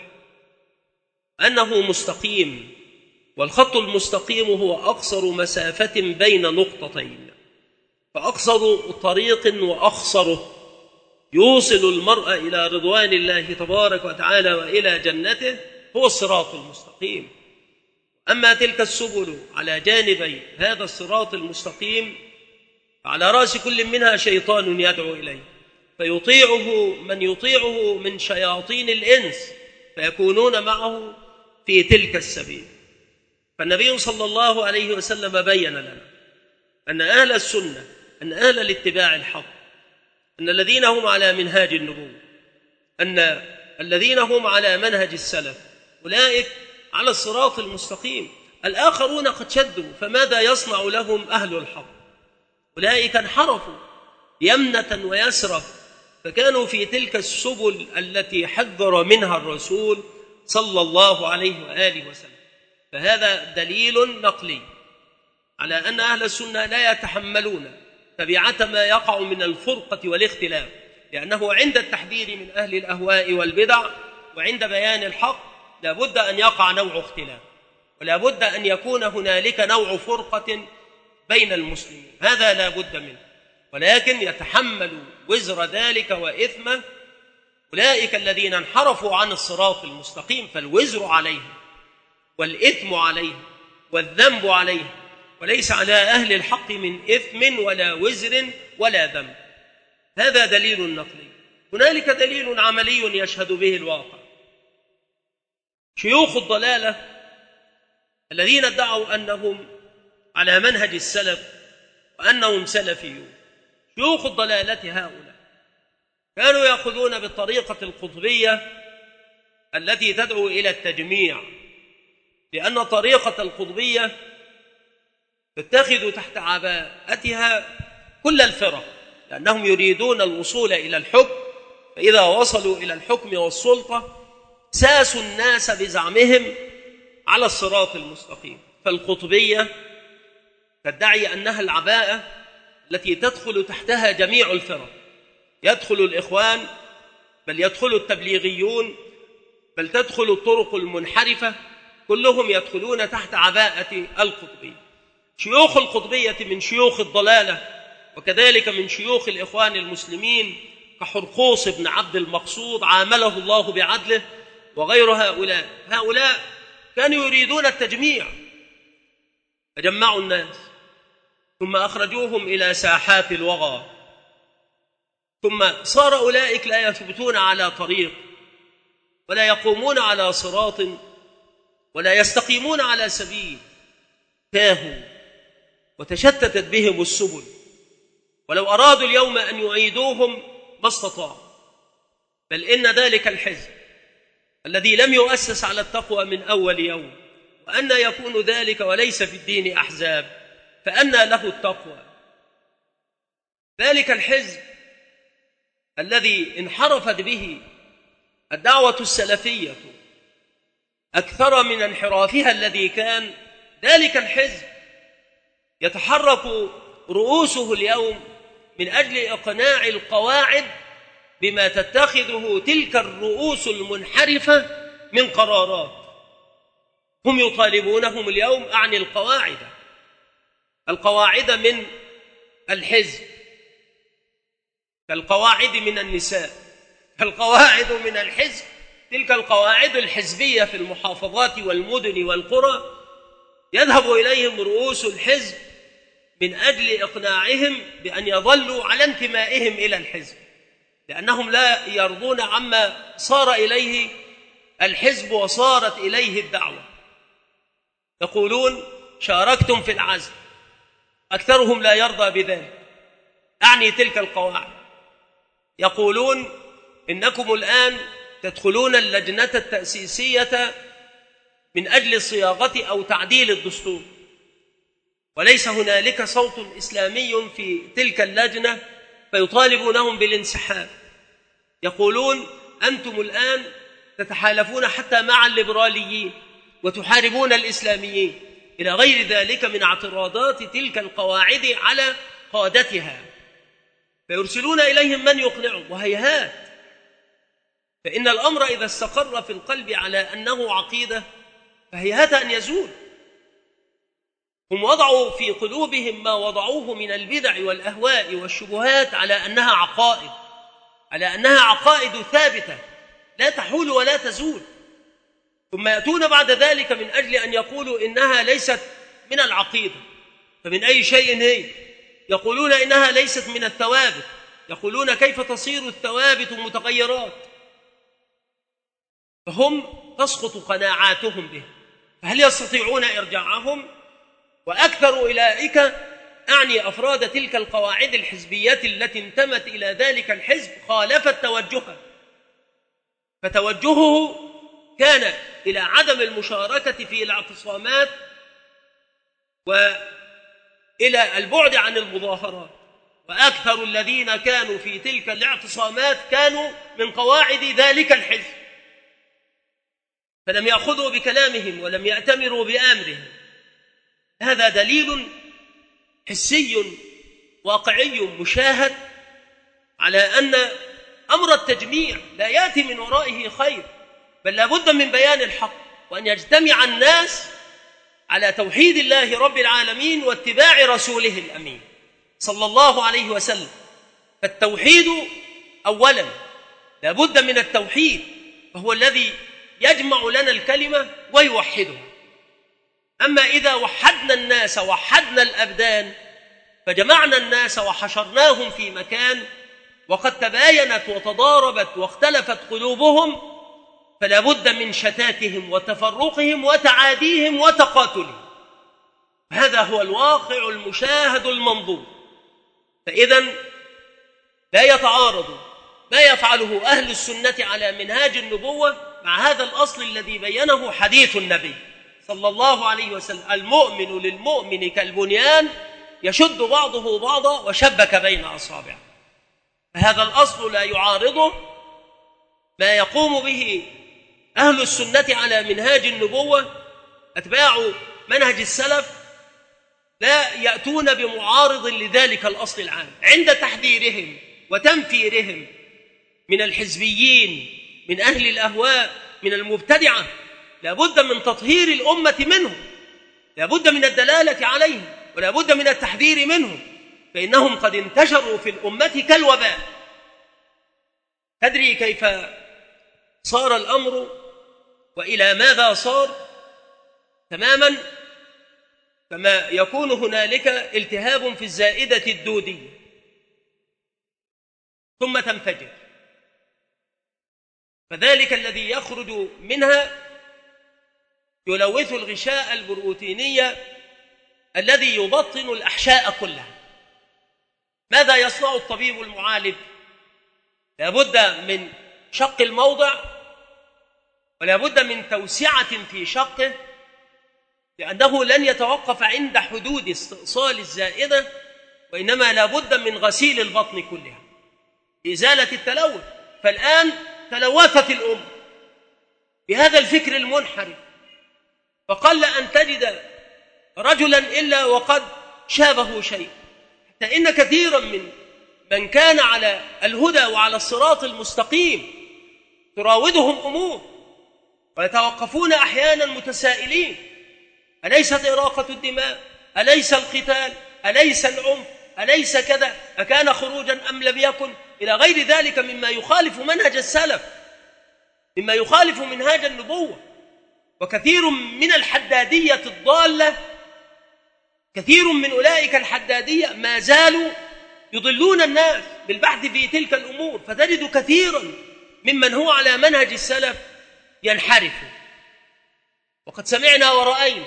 أنه مستقيم، والخط المستقيم هو أقصر مسافة بين نقطتين، فأقصر طريق وأخصره يوصل المرء إلى رضوان الله تبارك وتعالى وإلى جنته هو الصراط المستقيم. أما تلك السبل على جانبي هذا الصراط المستقيم فعلى رأس كل منها شيطان يدعو إليه، فيطيعه من يطيعه من شياطين الإنس فيكونون معه في تلك السبيل. فالنبي صلى الله عليه وسلم بين لنا أن أهل السنة، أن أهل الاتباع الحق، أن الذين هم على منهاج النبوة، أن الذين هم على منهج السلف، أولئك على الصراط المستقيم. الآخرون قد شدوا، فماذا يصنع لهم أهل الحق؟ أولئك انحرفوا يمنة ويسرة، فكانوا في تلك السبل التي حذر منها الرسول صلى الله عليه وآله وسلم. فهذا دليل نقلي على أن أهل السنة لا يتحملون تبعة ما يقع من الفرقة والاختلاف، لأنه عند التحذير من أهل الأهواء والبدع وعند بيان الحق لا بد أن يقع نوع اختلاف، ولا بد أن يكون هنالك نوع فرقة بين المسلمين، هذا لا بد منه. ولكن يتحمل وزر ذلك وإثمه أولئك الذين انحرفوا عن الصراط المستقيم، فالوزر عليهم والإثم عليهم والذنب عليهم، وليس على أهل الحق من إثم ولا وزر ولا ذنب. هذا دليل نقلي. هنالك دليل عملي يشهد به الواقع. شيوخ الضلالة الذين ادعوا أنهم على منهج السلف وأنهم سلفيون. شيوخ الضلالة هؤلاء كانوا يأخذون بالطريقة القطبية التي تدعو إلى التجميع، لأن طريقة القطبية تتخذ تحت عباءتها كل الفرق، لأنهم يريدون الوصول إلى الحكم، فإذا وصلوا إلى الحكم والسلطة ساسوا الناس بزعمهم على الصراط المستقيم. فالقطبية تدعي أنها العباءة التي تدخل تحتها جميع الفرق، يدخل الإخوان، بل يدخل التبليغيون، بل تدخل الطرق المنحرفة، كلهم يدخلون تحت عباءة القطبية. شيوخ القطبية من شيوخ الضلالة وكذلك من شيوخ الإخوان المسلمين كحرقوس بن عبد المقصود عامله الله بعدله وغير هؤلاء كانوا يريدون التجميع، فجمعوا الناس ثم أخرجوهم إلى ساحات الوغى، ثم صار أولئك لا يثبتون على طريق ولا يقومون على صراط ولا يستقيمون على سبيل، تاهوا وتشتتت بهم السبل، ولو أرادوا اليوم أن يعيدوهم ما استطاعوا. بل إن ذلك الحزب الذي لم يؤسس على التقوى من أول يوم، وأن يكون ذلك وليس في الدين أحزاب، فأنى له التقوى. ذلك الحزب الذي انحرفت به الدعوة السلفية أكثر من انحرافها الذي كان، ذلك الحزب يتحرك رؤوسه اليوم من أجل إقناع القواعد بما تتخذه تلك الرؤوس المنحرفة من قرارات. هم يطالبونهم اليوم أعني القواعد من الحزب، كالقواعد من النساء، كالقواعد من الحزب، تلك القواعد الحزبية في المحافظات والمدن والقرى يذهب إليهم رؤوس الحزب من أجل إقناعهم بأن يظلوا على انتمائهم إلى الحزب، لأنهم لا يرضون عما صار إليه الحزب وصارت إليه الدعوة. يقولون شاركتم في العزل، أكثرهم لا يرضى بذلك، أعني تلك القواعد. يقولون إنكم الآن تدخلون اللجنة التأسيسية من أجل صياغة أو تعديل الدستور، وليس هنالك صوت إسلامي في تلك اللجنة، فيطالبونهم بالانسحاب. يقولون أنتم الآن تتحالفون حتى مع الليبراليين وتحاربون الإسلاميين، إلى غير ذلك من اعتراضات تلك القواعد على قادتها، فيرسلون إليهم من يقنعهم. وهيهات، فإن الأمر إذا استقر في القلب على أنه عقيدة فهيهات أن يزول. هم وضعوا في قلوبهم ما وضعوه من البدع والأهواء والشبهات على أنها عقائد ثابتة لا تحول ولا تزول، ثم يأتون بعد ذلك من أجل أن يقولوا إنها ليست من العقيدة، فمن أي شيء هي؟ يقولون إنها ليست من الثوابت، يقولون كيف تصير الثوابت متغيرات؟ فهم تسقط قناعاتهم به، فهل يستطيعون إرجاعهم؟ وأكثر أولئك أعني أفراد تلك القواعد الحزبية التي انتمت إلى ذلك الحزب خالفت توجهه، فتوجهه كان إلى عدم المشاركة في الاعتصامات وإلى البعد عن المظاهرات، وأكثر الذين كانوا في تلك الاعتصامات كانوا من قواعد ذلك الحزب، فلم يأخذوا بكلامهم ولم يأتمروا بأمرهم. هذا دليل حسي واقعي مشاهد على أن أمر التجميع لا يأتي من ورائه خير، بل لا بد من بيان الحق، وأن يجتمع الناس على توحيد الله رب العالمين واتباع رسوله الأمين صلى الله عليه وسلم. فالتوحيد أولا لا بد من التوحيد، فهو الذي يجمع لنا الكلمة ويوحدها. أما إذا وحدنا الناس وحدنا الأبدان فجمعنا الناس وحشرناهم في مكان وقد تباينت وتضاربت واختلفت قلوبهم، فلا بد من شتاتهم وتفرقهم وتعاديهم وتقاتلهم. هذا هو الواقع المشاهد المنظور. فإذا لا يتعارض ما يفعله أهل السنة على منهاج النبوة مع هذا الأصل الذي بينه حديث النبي صلى الله عليه وسلم: المؤمن للمؤمن كالبنيان يشد بعضه بعضا وشبك بين أصابعه. فهذا الأصل لا يعارضه ما يقوم به أهل السنة على منهاج النبوة. أتباع منهج السلف لا يأتون بمعارض لذلك الأصل العام عند تحذيرهم وتنفيرهم من الحزبيين، من أهل الأهواء، من المبتدعة. لا بد من تطهير الأمة منهم، لا بد من الدلالة عليهم، ولا بد من التحذير منهم، فإنهم قد انتشروا في الأمة كالوباء. تدري كيف صار الأمر وإلى ماذا صار؟ تماما كما يكون هنالك التهاب في الزائدة الدودية ثم تنفجر، فذلك الذي يخرج منها يلوث الغشاء البروتيني الذي يبطن الأحشاء كلها. ماذا يصنع الطبيب المعالج؟ لا بد من شق الموضع، ولا بد من توسعة في شقه، لأنه لن يتوقف عند حدود استئصال الزائدة، وإنما لا بد من غسيل البطن كلها لإزالة التلوث. فالآن تلوثت الأمة بهذا الفكر المنحرف، فقل أن تجد رجلا إلا وقد شابه شيء، حتى إن كثيرا من كان على الهدى وعلى الصراط المستقيم تراودهم أمور ويتوقفون أحيانا متسائلين: أليست إراقة الدماء؟ أليس القتال؟ أليس العنف؟ أليس كذا؟ أكان خروجا أم لم يكن؟ إلى غير ذلك مما يخالف منهج السلف، مما يخالف منهاج النبوة. وكثير من الحدادية الضالة، كثير من أولئك الحدادية ما زالوا يضلون الناس بالبحث في تلك الأمور، فتجد كثيرا ممن هو على منهج السلف ينحرف. وقد سمعنا ورأينا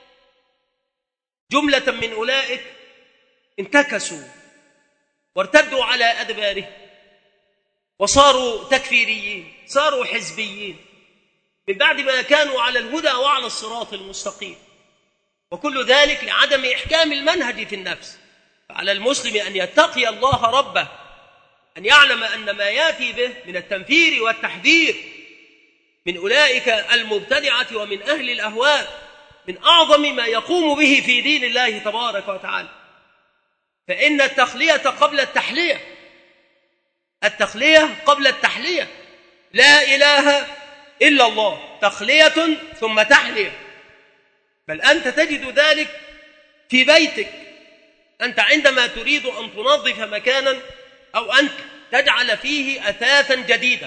جملة من أولئك انتكسوا وارتدوا على أدباره وصاروا تكفيريين، صاروا حزبيين من بعد ما كانوا على الهدى وعلى الصراط المستقيم. وكل ذلك لعدم إحكام المنهج في النفس. فعلى المسلم أن يتقي الله ربه، أن يعلم أن ما يأتي به من التنفير والتحذير من أولئك المبتدعة ومن أهل الأهواء من أعظم ما يقوم به في دين الله تبارك وتعالى. فإن التخلية قبل التحلية، التخلية قبل التحلية. لا إله إلا الله، تخلية ثم تحلية. بل أنت تجد ذلك في بيتك. أنت عندما تريد أن تنظف مكانا أو أن تجعل فيه أثاثا جديدا،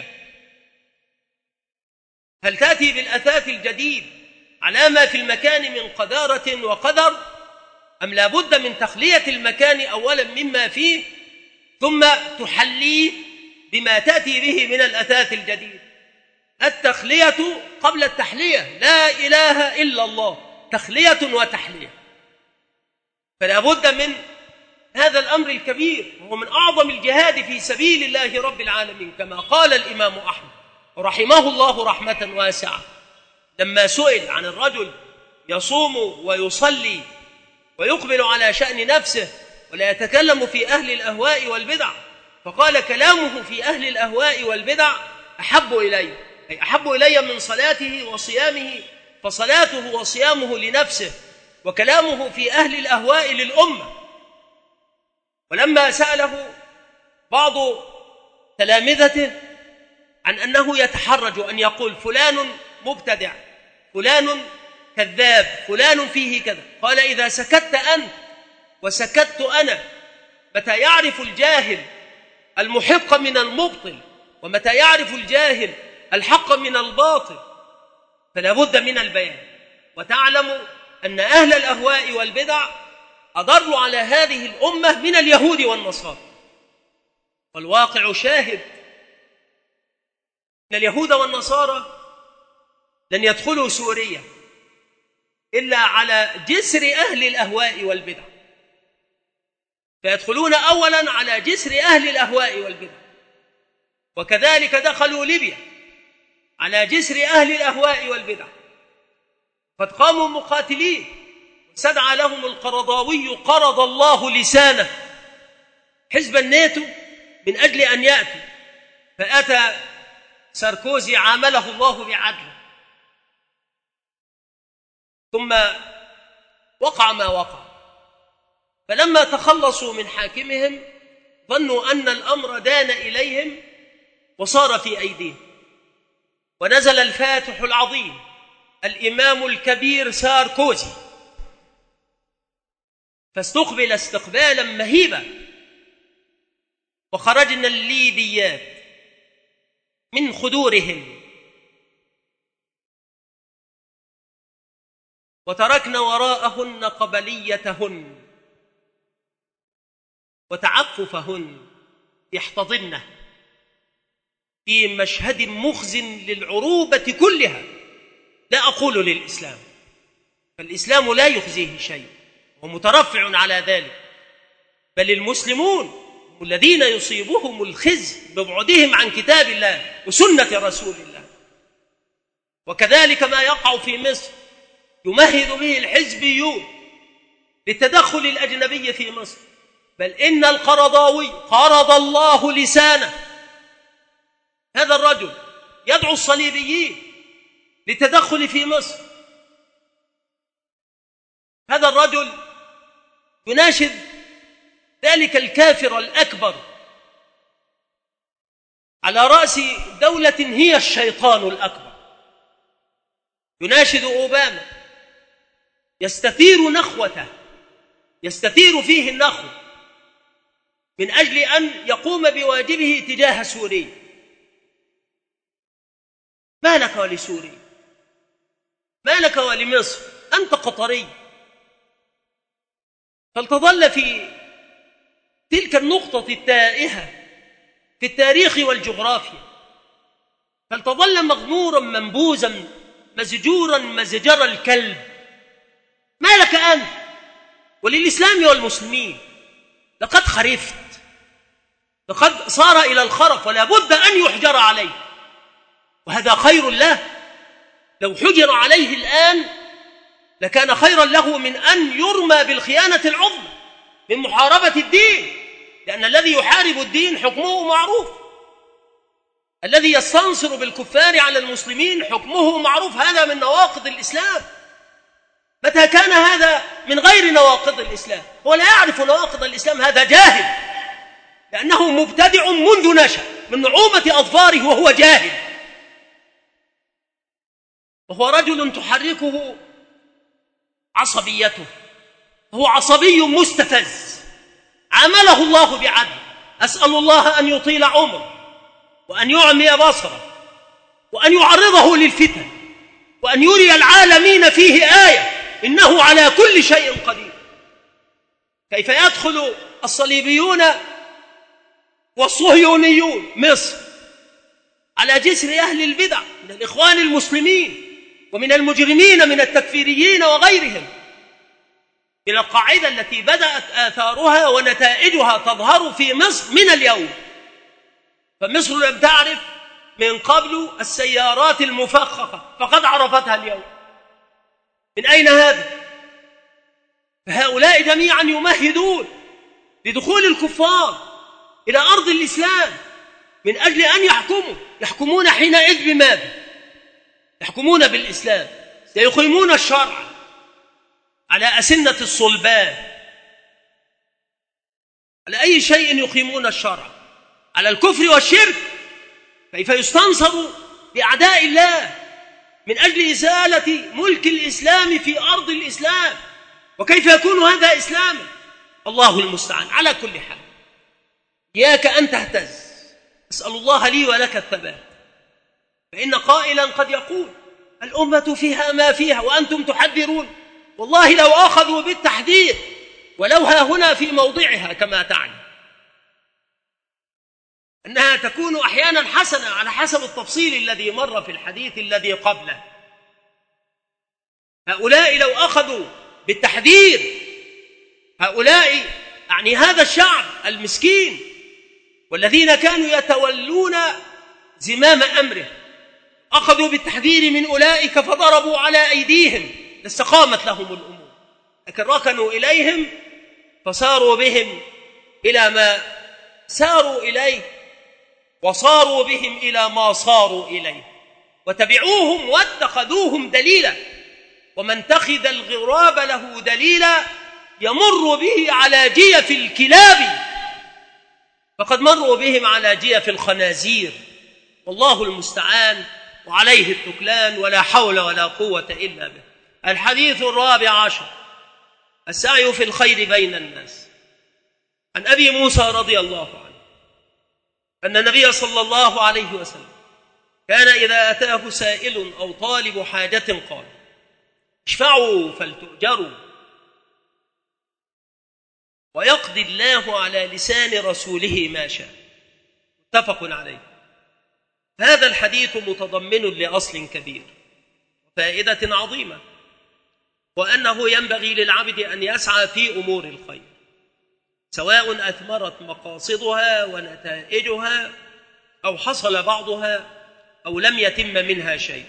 هل تأتي بالأثاث الجديد على ما في المكان من قذارة وقدر، أم لا بد من تخلية المكان أولا مما فيه ثم تحليه بما تأتي به من الأثاث الجديد؟ التخلية قبل التحلية. لا إله إلا الله، تخلية وتحلية. فلا بد من هذا الأمر الكبير، وهو من أعظم الجهاد في سبيل الله رب العالمين، كما قال الإمام أحمد رحمه الله رحمة واسعة لما سئل عن الرجل يصوم ويصلي ويقبل على شأن نفسه ولا يتكلم في أهل الأهواء والبدع، فقال: كلامه في أهل الأهواء والبدع أحب إلي، أي أحب إلي من صلاته وصيامه، فصلاته وصيامه لنفسه، وكلامه في أهل الأهواء للأمة. ولما سأله بعض تلامذته عن أنه يتحرج أن يقول فلان مبتدع، فلان كذاب، فلان فيه كذا، قال: إذا سكت أنت وسكت أنا، متى يعرف الجاهل المحق من المبطل، ومتى يعرف الجاهل الحق من الباطل؟ فلا بد من البيان. وتعلم أن أهل الأهواء والبدع أضروا على هذه الأمة من اليهود والنصارى، والواقع شاهد أن اليهود والنصارى لن يدخلوا سوريا إلا على جسر أهل الأهواء والبدع، فيدخلون أولا على جسر أهل الأهواء والبدع. وكذلك دخلوا ليبيا على جسر أهل الأهواء والبدع، قد قاموا مقاتلين واستدعى لهم القرضاوي قرض الله لسانه حزب الناتو من أجل أن يأتوا، فأتى ساركوزي عامله الله بعدله، ثم وقع ما وقع. فلما تخلصوا من حاكمهم ظنوا أن الأمر دان إليهم وصار في أيديهم، ونزل الفاتح العظيم الإمام الكبير ساركوزي، فاستقبل استقبالا مهيبا، وخرجنا الليبيات من خدورهم وتركنا وراءهن قبليتهن وتعففهن يحتضن في مشهد مخزن للعروبة كلها. لا أقول للإسلام، فالإسلام لا يخزيه شيء ومترفع على ذلك، بل المسلمون الذين يصيبهم الخزي ببعدهم عن كتاب الله وسنة رسول الله. وكذلك ما يقع في مصر يمهد به الحزبيون للتدخل الأجنبي في مصر، بل إن القرضاوي قرض الله لسانه، هذا الرجل يدعو الصليبيين للتدخل في مصر، هذا الرجل يناشد ذلك الكافر الأكبر على رأس دولة هي الشيطان الأكبر، يناشد أوباما، يستثير نخوته، يستثير فيه النخو من أجل أن يقوم بواجبه تجاه سوريا. ما لك ولسوريا؟ ما لك ولمصر؟ أنت قطري، فلتظل في تلك النقطة التائهة في التاريخ والجغرافيا، فلتظل مغمورا منبوذا مزجورا مزجر الكلب. ما لك أنت وللإسلام والمسلمين؟ لقد خرفت، لقد صار إلى الخرف ولا بد أن يحجر عليه، وهذا خير له. لو حجر عليه الآن لكان خيرا له من أن يرمى بالخيانة العظمى من محاربة الدين، لأن الذي يحارب الدين حكمه معروف، الذي يستنصر بالكفار على المسلمين حكمه معروف، هذا من نواقض الإسلام. متى كان هذا من غير نواقض الإسلام؟ هو لا يعرف نواقض الإسلام، هذا جاهل، لأنه مبتدع منذ نشأ من نعومة أظفاره وهو جاهل، وهو رجل تحركه عصبيته، هو عصبي مستفز عمله الله بعدل. أسأل الله أن يطيل عمره وأن يعمي بصره وأن يعرضه للفتن وأن يري العالمين فيه آية، إنه على كل شيء قدير. كيف يدخل الصليبيون والصهيونيون مصر على جسر أهل البدع من الإخوان المسلمين ومن المجرمين من التكفيريين وغيرهم، إلى القاعدة التي بدأت آثارها ونتائجها تظهر في مصر من اليوم. فمصر لم تعرف من قبل السيارات المفخخة، فقد عرفتها اليوم. من أين هذا؟ فهؤلاء جميعا يمهدون لدخول الكفار إلى أرض الإسلام من أجل أن يحكمون حينئذ بماذا؟ يحكمون بالإسلام، سيقيمون الشرع على أسنة الصلبان. على أي شيء يقيمون الشرع؟ على الكفر والشرك. كيف يستنصر بأعداء الله من أجل إزالة ملك الإسلام في أرض الإسلام؟ وكيف يكون هذا إسلاما؟ الله المستعان. على كل حال، إياك أن تهتز، أسأل الله لي ولك الثبات، فإن قائلا قد يقول الأمة فيها ما فيها وأنتم تحذرون. والله لو أخذوا بالتحذير ولو ها هنا في موضعها، كما تعلم أنها تكون أحيانا حسنة على حسب التفصيل الذي مر في الحديث الذي قبله، هؤلاء لو أخذوا بالتحذير، هؤلاء يعني هذا الشعب المسكين والذين كانوا يتولون زمام أمره، أخذوا بالتحذير من أولئك فضربوا على أيديهم لاستقامت لهم الأمور، لكن ركنوا إليهم فصاروا بهم إلى ما ساروا إليه، وصاروا بهم إلى ما صاروا إليه، وتبعوهم واتخذوهم دليلا. ومن اتخذ الغراب له دليلا يمر به على جيف الكلاب، فقد مروا بهم على جيف الخنازير، والله المستعان وعليه التكلان، ولا حول ولا قوة إلا به. الحديث 14، السعي في الخير بين الناس. عن أبي موسى رضي الله عنه أن النبي صلى الله عليه وسلم كان إذا أتاه سائل أو طالب حاجة قال: اشفعوا فلتؤجروا، ويقضي الله على لسان رسوله ما شاء. متفق عليه. هذا الحديث متضمن لأصل كبير وفائدة عظيمة، وأنه ينبغي للعبد أن يسعى في أمور الخير سواء أثمرت مقاصدها ونتائجها أو حصل بعضها أو لم يتم منها شيء،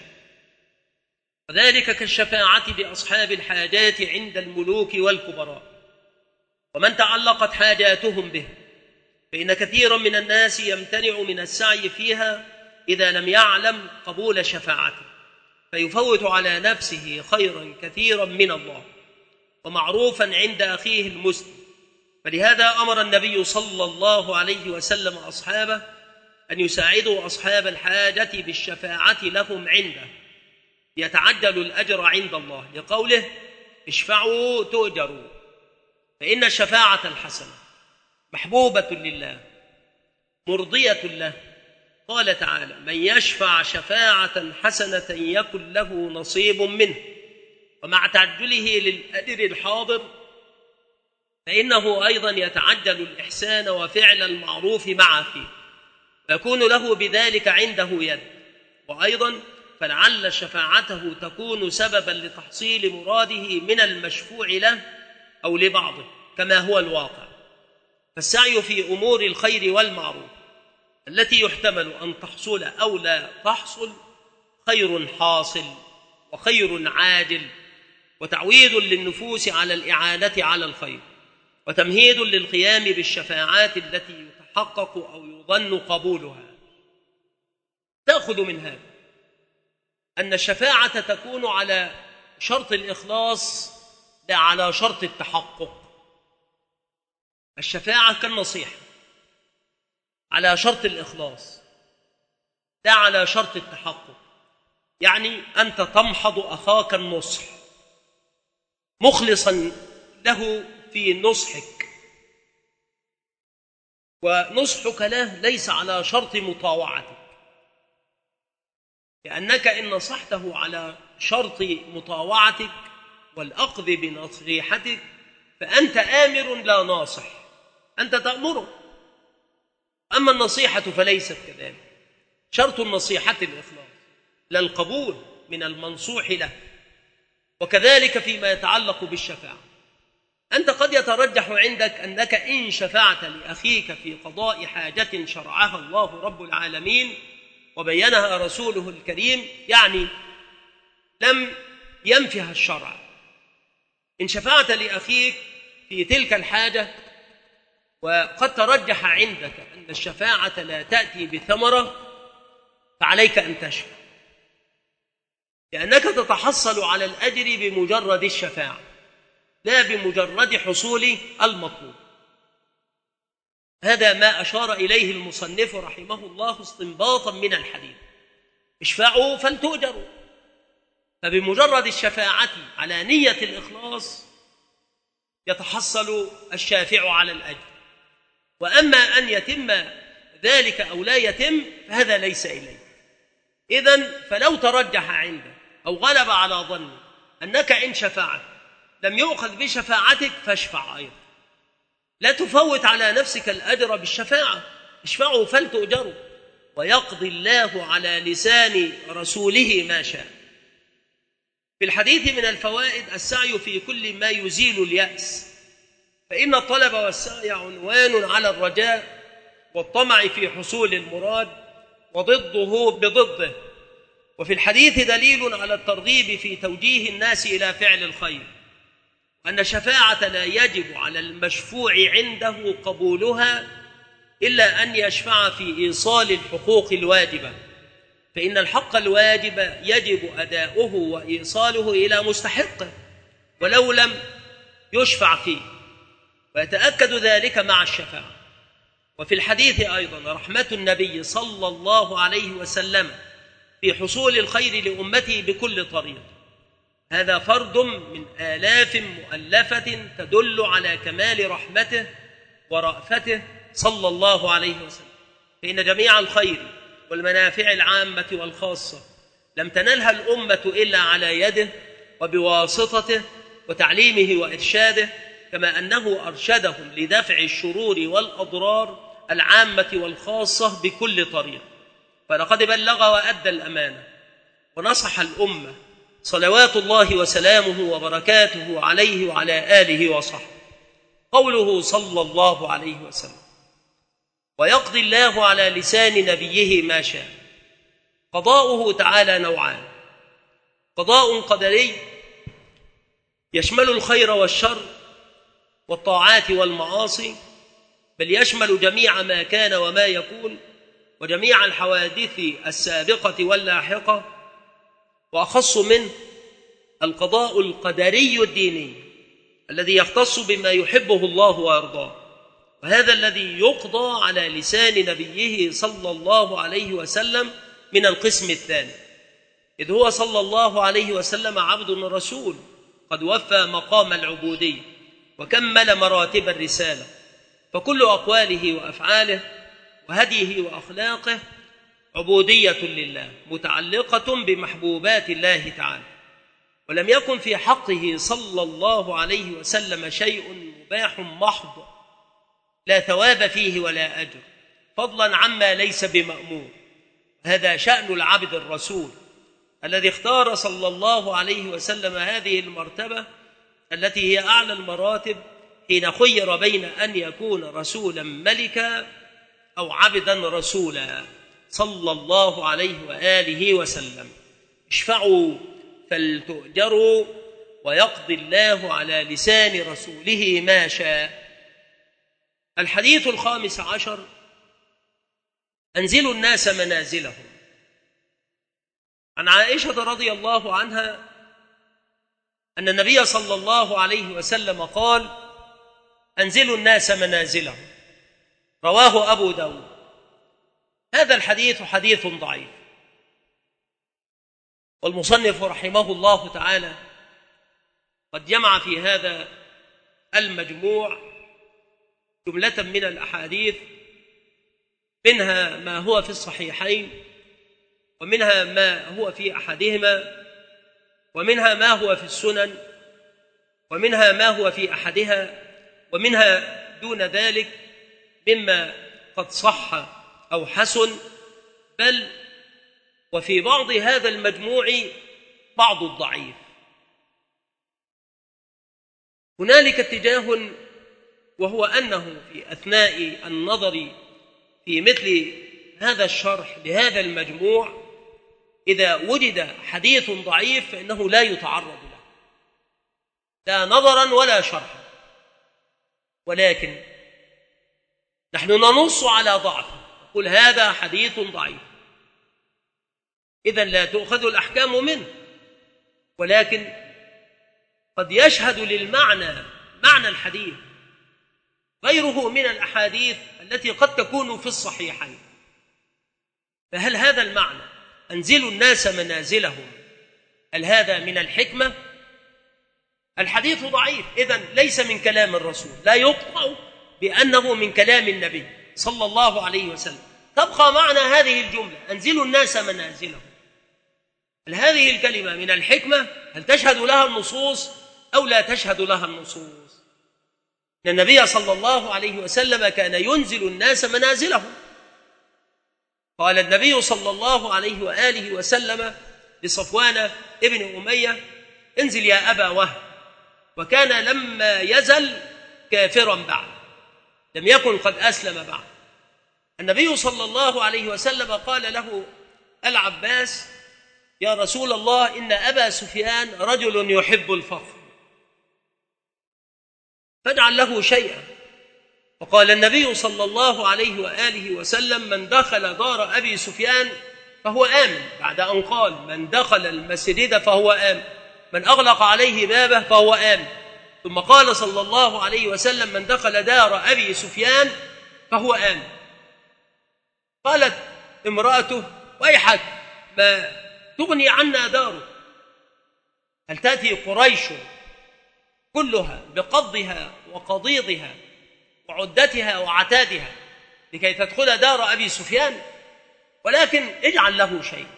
وذلك كالشفاعة بأصحاب الحاجات عند الملوك والكبراء ومن تعلقت حاجاتهم به، فإن كثيرا من الناس يمتنع من السعي فيها إذا لم يعلم قبول شفاعته، فيفوت على نفسه خيرا كثيرا من الله ومعروفا عند أخيه المسلم. فلهذا أمر النبي صلى الله عليه وسلم أصحابه أن يساعدوا أصحاب الحاجة بالشفاعة لهم عنده يتعجل الأجر عند الله، لقوله: اشفعوا تؤجروا. فإن الشفاعة الحسنة محبوبة لله مرضية له. قال تعالى: من يشفع شفاعة حسنة يكن له نصيب منه. ومع تعجله للأجر الحاضر فإنه أيضا يتعجل الإحسان وفعل المعروف مع أخيه، فيكون له بذلك عنده يد. وأيضا فلعل شفاعته تكون سببا لتحصيل مراده من المشفوع له أو لبعضه كما هو الواقع. فالسعي في أمور الخير والمعروف التي يحتمل أن تحصل أو لا تحصل خير حاصل وخير عاجل، وتعويض للنفوس على الإعانة على الخير، وتمهيد للقيام بالشفاعات التي يتحقق أو يظن قبولها. تأخذ من هذا أن الشفاعة تكون على شرط الإخلاص لا على شرط التحقق. الشفاعة كالنصيحة على شرط الإخلاص لا على شرط التحقق، يعني أنت تمحض أخاك النصح مخلصا له في نصحك، ونصحك له ليس على شرط مطاوعتك، لأنك إن نصحته على شرط مطاوعتك والأخذ بنصيحتك فأنت آمر لا ناصح، أنت تأمره. أما النصيحة فليست كذلك، شرط النصيحة الإخلاص لا القبول من المنصوح له. وكذلك فيما يتعلق بالشفاعة، أنت قد يترجح عندك أنك إن شفعت لأخيك في قضاء حاجة شرعها الله رب العالمين وبينها رسوله الكريم، يعني لم ينفها الشرع، إن شفعت لأخيك في تلك الحاجة وقد ترجح عندك أن الشفاعة لا تأتي بثمرة، فعليك أن تشفع، لأنك تتحصل على الأجر بمجرد الشفاعة لا بمجرد حصول المطلوب. هذا ما أشار إليه المصنف رحمه الله استنباطا من الحديث: اشفعوا فلتؤجروا. فبمجرد الشفاعة على نية الإخلاص يتحصل الشافع على الأجر، وأما أن يتم ذلك أو لا يتم فهذا ليس إليه. إذن فلو ترجح عندك أو غلب على ظنك أنك إن شفعت لم يؤخذ بشفاعتك فاشفع أيضا، لا تفوت على نفسك الأجر بالشفاعة. اشفعوا فلتؤجروا ويقضي الله على لسان رسوله ما شاء. في الحديث من الفوائد السعي في كل ما يزيل اليأس، فإن الطلب والسعي عنوان على الرجاء والطمع في حصول المراد وضده بضده. وفي الحديث دليل على الترغيب في توجيه الناس إلى فعل الخير، أن الشفاعة لا يجب على المشفوع عنده قبولها إلا أن يشفع في إيصال الحقوق الواجبة، فإن الحق الواجب يجب أداؤه وإيصاله إلى مستحقه ولو لم يشفع فيه، ويتأكد ذلك مع الشفاعة. وفي الحديث أيضا رحمة النبي صلى الله عليه وسلم في حصول الخير لأمته بكل طريق، هذا فرد من آلاف مؤلفة تدل على كمال رحمته ورأفته صلى الله عليه وسلم، فإن جميع الخير والمنافع العامة والخاصة لم تنلها الأمة إلا على يده وبواسطته وتعليمه وإرشاده، كما أنه أرشدهم لدفع الشرور والأضرار العامة والخاصة بكل طريق. فلقد بلغ وأدى الأمانة ونصح الأمة صلوات الله وسلامه وبركاته عليه وعلى آله وصحبه. قوله صلى الله عليه وسلم: ويقضي الله على لسان نبيه ما شاء. قضاؤه تعالى نوعان: قضاء قدري يشمل الخير والشر والطاعات والمعاصي، بل يشمل جميع ما كان وما يكون وجميع الحوادث السابقة واللاحقة، وأخص منه القضاء القدري الديني الذي يختص بما يحبه الله ويرضاه، وهذا الذي يقضى على لسان نبيه صلى الله عليه وسلم من القسم الثاني، إذ هو صلى الله عليه وسلم عبد رسول قد وفى مقام العبودية وكمل مراتب الرسالة، فكل أقواله وأفعاله وهديه وأخلاقه عبودية لله متعلقة بمحبوبات الله تعالى، ولم يكن في حقه صلى الله عليه وسلم شيء مباح محض لا ثواب فيه ولا أجر، فضلا عما ليس بمأمور. هذا شأن العبد الرسول الذي اختار صلى الله عليه وسلم هذه المرتبة التي هي أعلى المراتب حين خير بين أن يكون رسولا ملكا أو عبدا رسولا صلى الله عليه وآله وسلم. اشفعوا فلتؤجروا ويقضي الله على لسان رسوله ما شاء. الحديث 15: أنزلوا الناس منازلهم. عن عائشة رضي الله عنها أن النبي صلى الله عليه وسلم قال: أنزلوا الناس منازلهم، رواه أبو داود. هذا الحديث حديث ضعيف، والمصنف رحمه الله تعالى قد جمع في هذا المجموع جملة من الأحاديث، منها ما هو في الصحيحين، ومنها ما هو في أحدهما، ومنها ما هو في السنن، ومنها ما هو في أحدها، ومنها دون ذلك مما قد صح أو حسن، بل وفي بعض هذا المجموع بعض الضعيف. هنالك اتجاه، وهو أنه في أثناء النظر في مثل هذا الشرح لهذا المجموع إذا وجد حديث ضعيف فإنه لا يتعرض له لا نظرا ولا شرحا، ولكن نحن ننص على ضعفه، نقول هذا حديث ضعيف، إذن لا تؤخذ الأحكام منه، ولكن قد يشهد للمعنى معنى الحديث غيره من الأحاديث التي قد تكون في الصحيحين. فهل هذا المعنى أنزلوا الناس منازلهم هل هذا من الحكمة؟ الحديث ضعيف، إذن ليس من كلام الرسول، لا يقطع بأنه من كلام النبي صلى الله عليه وسلم. تبقى معنى هذه الجملة أنزلوا الناس منازلهم، هل هذه الكلمة من الحكمة؟ هل تشهد لها النصوص أو لا تشهد لها النصوص؟ النبي صلى الله عليه وسلم كان ينزل الناس منازلهم. قال النبي صلى الله عليه وآله وسلم لصفوان ابن أمية: انزل يا أبا وهب، وكان لما يزل كافرا بعد، لم يكن قد أسلم بعد. النبي صلى الله عليه وسلم قال له العباس: يا رسول الله، إن أبا سفيان رجل يحب الفخر، فاجعل له شيئا. وقال النبي صلى الله عليه وآله وسلم: من دخل دار أبي سفيان فهو آمن، بعد أن قال: من دخل المسجد فهو آمن، من أغلق عليه بابه فهو آمن، ثم قال صلى الله عليه وسلم: من دخل دار أبي سفيان فهو آمن. قالت امرأته: ويحك، ما تغني عنا داره؟ هل تأتي قريش كلها بقضها وقضيضها وعدتها وعتادها لكي تدخل دار أبي سفيان؟ ولكن اجعل له شيء.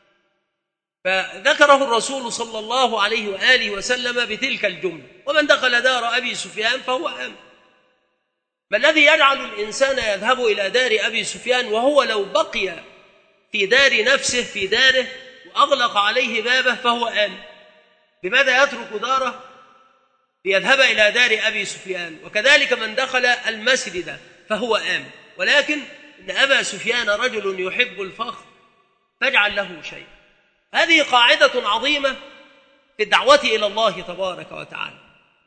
فذكره الرسول صلى الله عليه وآله وسلم بتلك الجملة: ومن دخل دار أبي سفيان فهو آمن. ما الذي يجعل الإنسان يذهب إلى دار أبي سفيان وهو لو بقي في دار نفسه في داره وأغلق عليه بابه فهو آمن؟ لماذا يترك داره ليذهب إلى دار أبي سفيان؟ وكذلك من دخل المسجد فهو آمن. ولكن إن أبا سفيان رجل يحب الفخر، فاجعل له شيء. هذه قاعدة عظيمة في الدعوة إلى الله تبارك وتعالى.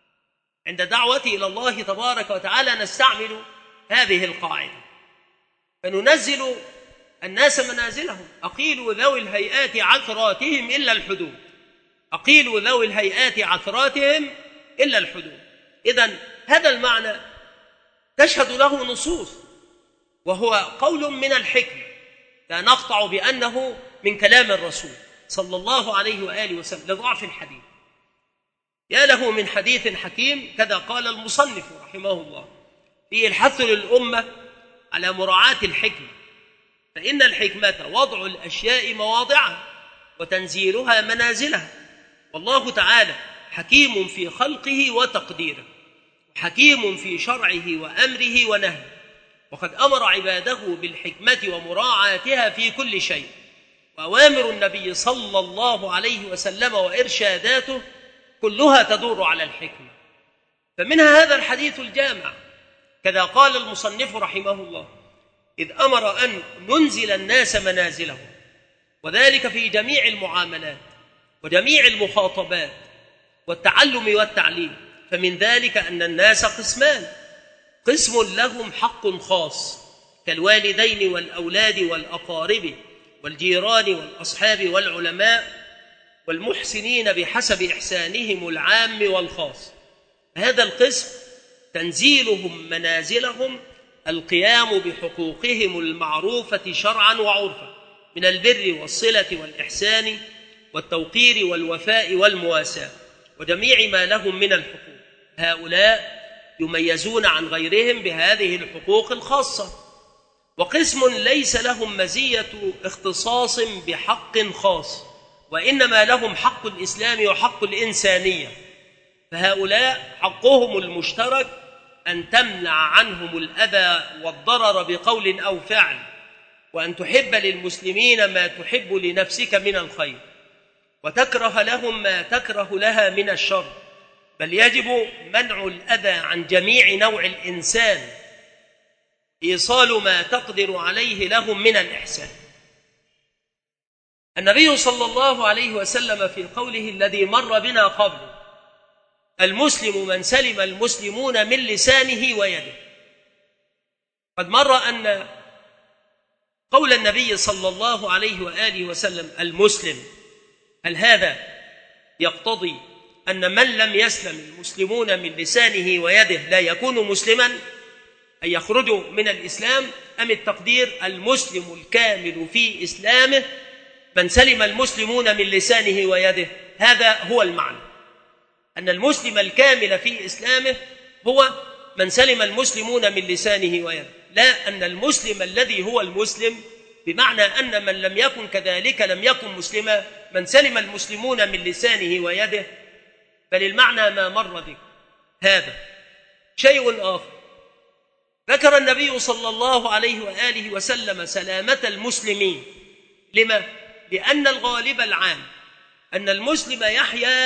عند الدعوة إلى الله تبارك وتعالى نستعمل هذه القاعدة، فننزل الناس منازلهم. أقيلوا ذوي الهيئات عثراتهم إلا الحدود، أقيلوا ذوي الهيئات عثراتهم إلا الحدود. إذن هذا المعنى تشهد له نصوص، وهو قول من الحكمة لا نقطع بأنه من كلام الرسول صلى الله عليه وآله وسلم لضعف الحديث. يا له من حديث حكيم، كذا قال المصنف رحمه الله، فيه الحث للأمة على مراعاة الحكمة، فإن الحكمة وضع الأشياء مواضعها وتنزيلها منازلها، والله تعالى حكيم في خلقه وتقديره، حكيم في شرعه وأمره ونهيه، وقد أمر عباده بالحكمة ومراعاتها في كل شيء. وأوامر النبي صلى الله عليه وسلم وإرشاداته كلها تدور على الحكمة، فمنها هذا الحديث الجامع. كذا قال المصنف رحمه الله: إذ أمر أن ننزل الناس منازلهم، وذلك في جميع المعاملات وجميع المخاطبات والتعلم والتعليم. فمن ذلك أن الناس قسمان: قسم لهم حق خاص كالوالدين والأولاد والأقارب والجيران والأصحاب والعلماء والمحسنين بحسب إحسانهم العام والخاص. هذا القسم تنزيلهم منازلهم القيام بحقوقهم المعروفة شرعا وعرفا من البر والصلة والإحسان والتوقير والوفاء والمواساة وجميع ما لهم من الحقوق. هؤلاء يميزون عن غيرهم بهذه الحقوق الخاصة. وقسم ليس لهم مزية اختصاص بحق خاص، وإنما لهم حق الإسلام وحق الإنسانية، فهؤلاء حقهم المشترك أن تمنع عنهم الأذى والضرر بقول أو فعل، وأن تحب للمسلمين ما تحب لنفسك من الخير، وتكره لهم ما تكره لها من الشر، بل يجب منع الأذى عن جميع نوع الإنسان، إيصال ما تقدر عليه لهم من الإحسان. النبي صلى الله عليه وسلم في قوله الذي مر بنا قبل: المسلم من سلم المسلمون من لسانه ويده، قد مر أن قول النبي صلى الله عليه وآله وسلم المسلم، هل هذا يقتضي أن من لم يسلم المسلمون من لسانه ويده لا يكون مسلما، أن يخرجوا من الإسلام، أم التقدير المسلم الكامل في إسلامه من سلم المسلمون من لسانه ويده؟ هذا هو المعنى، أن المسلم الكامل في إسلامه هو من سلم المسلمون من لسانه ويده، لا أن المسلم الذي هو المسلم بمعنى أن من لم يكن كذلك لم يكن مسلما، من سلم المسلمون من لسانه ويده، بل المعنى ما مر ذكر. هذا شيء آخر. ذكر النبي صلى الله عليه وآله وسلم سلامة المسلمين. لما؟ لأن الغالب العام أن المسلم يحيا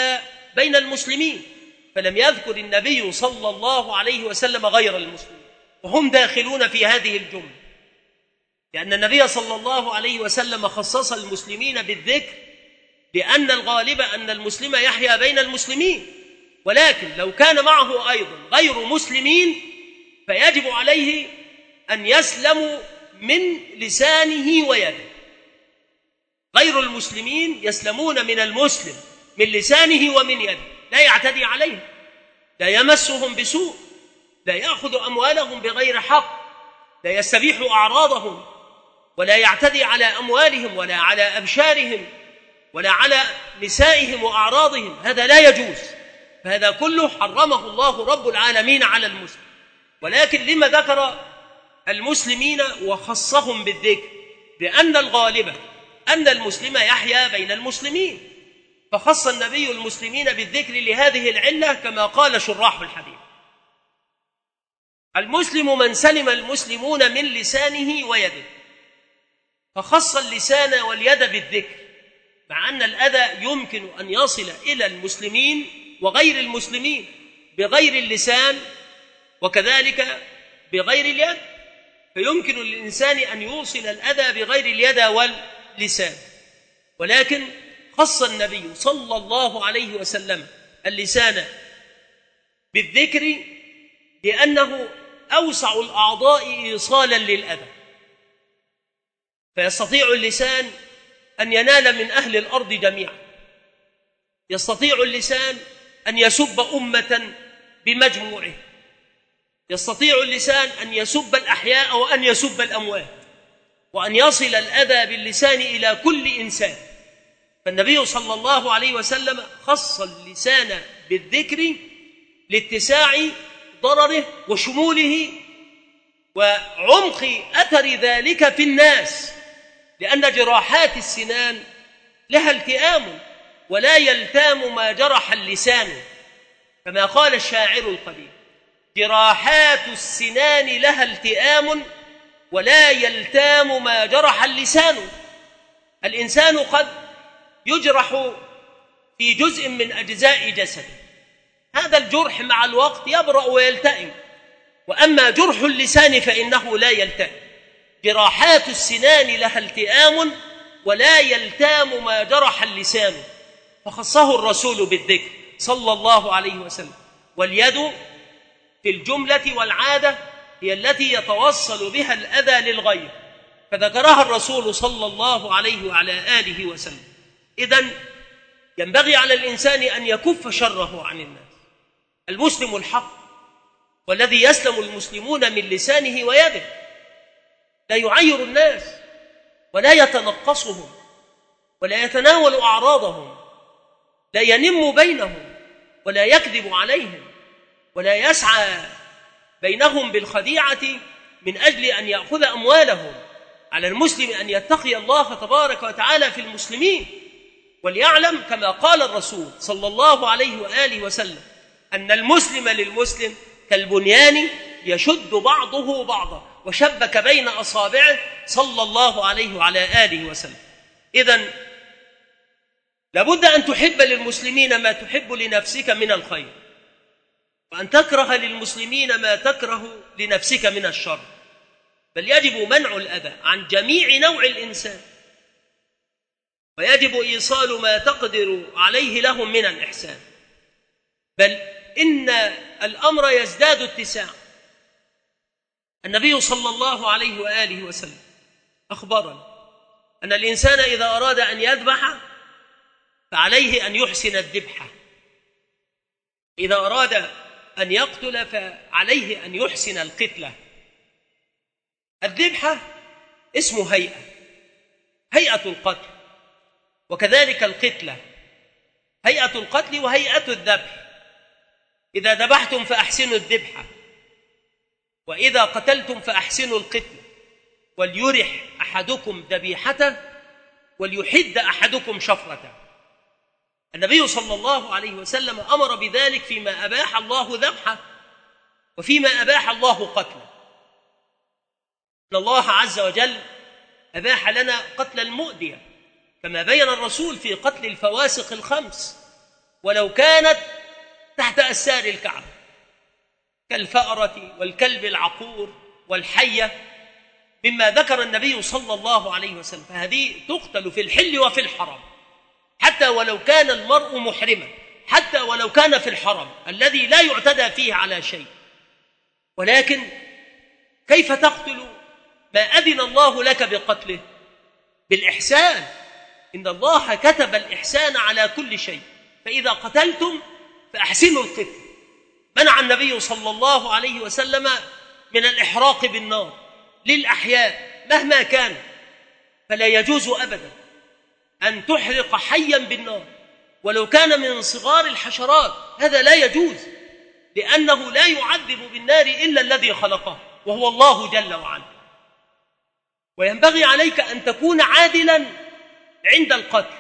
بين المسلمين، فلم يذكر النبي صلى الله عليه وسلم غير المسلمين، وهم داخلون في هذه الجملة، لأن النبي صلى الله عليه وسلم خصص المسلمين بالذكر لأن الغالب أن المسلم يحيا بين المسلمين، ولكن لو كان معه أيضا غير مسلمين فيجب عليه أن يسلم من لسانه ويده. غير المسلمين يسلمون من المسلم من لسانه ومن يده، لا يعتدي عليهم، لا يمسهم بسوء، لا يأخذ أموالهم بغير حق، لا يستبيح أعراضهم، ولا يعتدي على أموالهم ولا على أبشارهم ولا على نسائهم وأعراضهم، هذا لا يجوز. فهذا كله حرمه الله رب العالمين على المسلم. ولكن لما ذكر المسلمين وخصهم بالذكر؟ لأن الغالب أن المسلم يحيا بين المسلمين، فخص النبي المسلمين بالذكر لهذه العلة كما قال شراح الحديث: المسلم من سلم المسلمون من لسانه ويده، فخص اللسان واليد بالذكر، مع أن الأذى يمكن أن يصل إلى المسلمين وغير المسلمين بغير اللسان وكذلك بغير اليد، فيمكن للإنسان أن يوصل الأذى بغير اليد واللسان، ولكن خص النبي صلى الله عليه وسلم اللسان بالذكر لأنه أوسع الأعضاء إيصالا للأذى، فيستطيع اللسان أن ينال من أهل الأرض جميعا، يستطيع اللسان أن يسب أمة بمجموعه، يستطيع اللسان أن يسب الأحياء وأن يسب الأموات، وأن يصل الأذى باللسان إلى كل إنسان. فالنبي صلى الله عليه وسلم خص اللسان بالذكر لاتساع ضرره وشموله وعمق أثر ذلك في الناس، لأن جراحات السنان لها التئام ولا يلتام ما جرح اللسان، كما قال الشاعر القديم: جراحات السنان لها التئام ولا يلتام ما جرح اللسان. الإنسان قد يجرح في جزء من أجزاء جسده، هذا الجرح مع الوقت يبرأ ويلتئم، وأما جرح اللسان فإنه لا يلتئم. جراحات السنان لها التئام ولا يلتام ما جرح اللسان، فخصه الرسول بالذكر صلى الله عليه وسلم. واليد في الجملة والعادة هي التي يتوصل بها الأذى للغير، فذكرها الرسول صلى الله عليه وعلى آله وسلم. إذن ينبغي على الإنسان أن يكف شره عن الناس. المسلم الحق والذي يسلم المسلمون من لسانه ويده، لا يعير الناس ولا يتنقصهم ولا يتناول أعراضهم، لا ينم بينهم ولا يكذب عليهم ولا يسعى بينهم بالخديعة من أجل أن يأخذ أموالهم. على المسلم أن يتقي الله تبارك وتعالى في المسلمين، وليعلم كما قال الرسول صلى الله عليه وآله وسلم أن المسلم للمسلم كالبنيان يشد بعضه بعضا، وشبك بين أصابعه صلى الله عليه وعلى آله وسلم. إذن لابد أن تحب للمسلمين ما تحب لنفسك من الخير، وأن تكره للمسلمين ما تكره لنفسك من الشر، بل يجب منع الأذى عن جميع نوع الإنسان، ويجب إيصال ما تقدر عليه لهم من الإحسان، بل إن الأمر يزداد اتساعا. النبي صلى الله عليه وآله وسلم أخبرنا أن الإنسان إذا أراد أن يذبح فعليه أن يحسن الذبحة، إذا أراد أن يقتل فعليه أن يحسن القتلة. الذبحة اسم هيئة القتل، وكذلك القتلة هيئة القتل وهيئة الذبح. إذا ذبحتم فأحسنوا الذبحة، وإذا قتلتم فأحسنوا القتل، وليرح أحدكم ذبيحته وليحد أحدكم شفرته. النبي صلى الله عليه وسلم أمر بذلك فيما أباح الله ذبحه وفيما أباح الله قتله. إن الله عز وجل أباح لنا قتل المؤذية، كما بين الرسول في قتل الفواسق الخمس، ولو كانت تحت أسار الكعبة، كالفأرة والكلب العقور والحية، مما ذكر النبي صلى الله عليه وسلم. فهذه تقتل في الحل وفي الحرم، حتى ولو كان المرء محرما، حتى ولو كان في الحرم الذي لا يعتدى فيه على شيء. ولكن كيف تقتل ما أذن الله لك بقتله؟ بالإحسان. إن الله كتب الإحسان على كل شيء، فإذا قتلتم فأحسنوا القتل. منع النبي صلى الله عليه وسلم من الإحراق بالنار للأحياء مهما كان، فلا يجوز أبدا أن تحرق حيا بالنار ولو كان من صغار الحشرات، هذا لا يجوز، لأنه لا يعذب بالنار إلا الذي خلقه وهو الله جل وعلا. وينبغي عليك أن تكون عادلا عند القتل.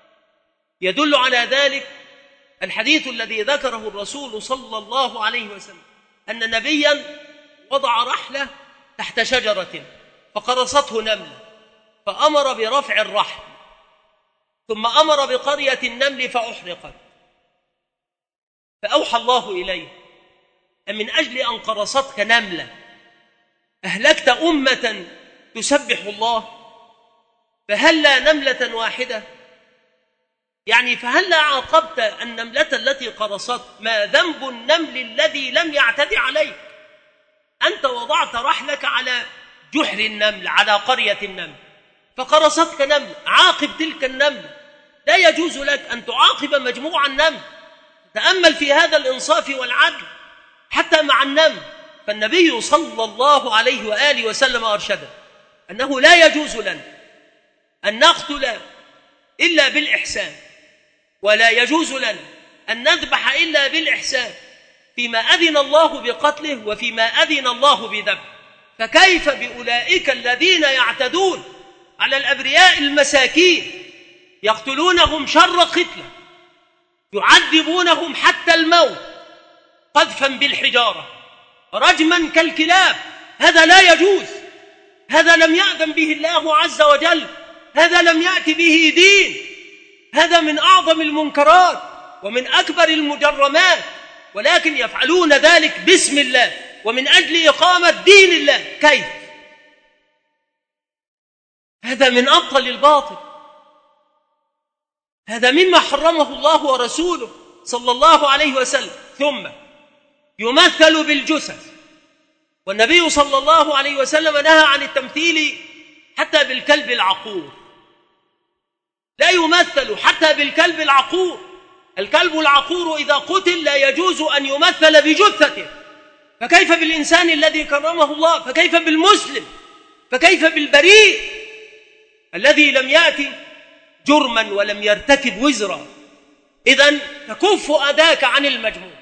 يدل على ذلك الحديث الذي ذكره الرسول صلى الله عليه وسلم أن نبيا وضع رحلة تحت شجرة فقرصته نملة، فأمر برفع الرحل، ثم أمر بقرية النمل فأحرقت. فأوحى الله إليه أن من أجل أن قرصتك نملة أهلكت أمة تسبح الله؟ فهلا نملة واحدة؟ يعني فهلا عاقبت النملة التي قرصت؟ ما ذنب النمل الذي لم يعتدي عليك؟ أنت وضعت رحلك على جحر النمل، على قرية النمل، فقرصتك نمل، عاقب تلك النمل. لا يجوز لك أن تعاقب مجموع النمل. تأمل في هذا الإنصاف والعدل حتى مع النمل. فالنبي صلى الله عليه وآله وسلم أرشد أنه لا يجوز لنا أن نقتل إلا بالإحسان، ولا يجوز لنا أن نذبح إلا بالإحسان فيما أذن الله بقتله وفيما أذن الله بذبحه. فكيف بأولئك الذين يعتدون على الأبرياء المساكين، يقتلونهم شر قتله، يعذبونهم حتى الموت، قذفا بالحجارة، رجما كالكلاب؟ هذا لا يجوز، هذا لم يأذن به الله عز وجل، هذا لم يأتي به دين، هذا من أعظم المنكرات ومن أكبر المجرمات، ولكن يفعلون ذلك باسم الله ومن أجل إقامة دين الله. كيف؟ هذا من أبطل الباطل، هذا مما حرمه الله ورسوله صلى الله عليه وسلم. ثم يمثل بالجثث، والنبي صلى الله عليه وسلم نهى عن التمثيل حتى بالكلب العقور، لا يمثل حتى بالكلب العقور. الكلب العقور إذا قتل لا يجوز أن يمثل بجثته، فكيف بالإنسان الذي كرمه الله؟ فكيف بالمسلم؟ فكيف بالبريء الذي لم يأتي جرما ولم يرتكب وزرا؟ إذن تكف أذاك عن المجموع،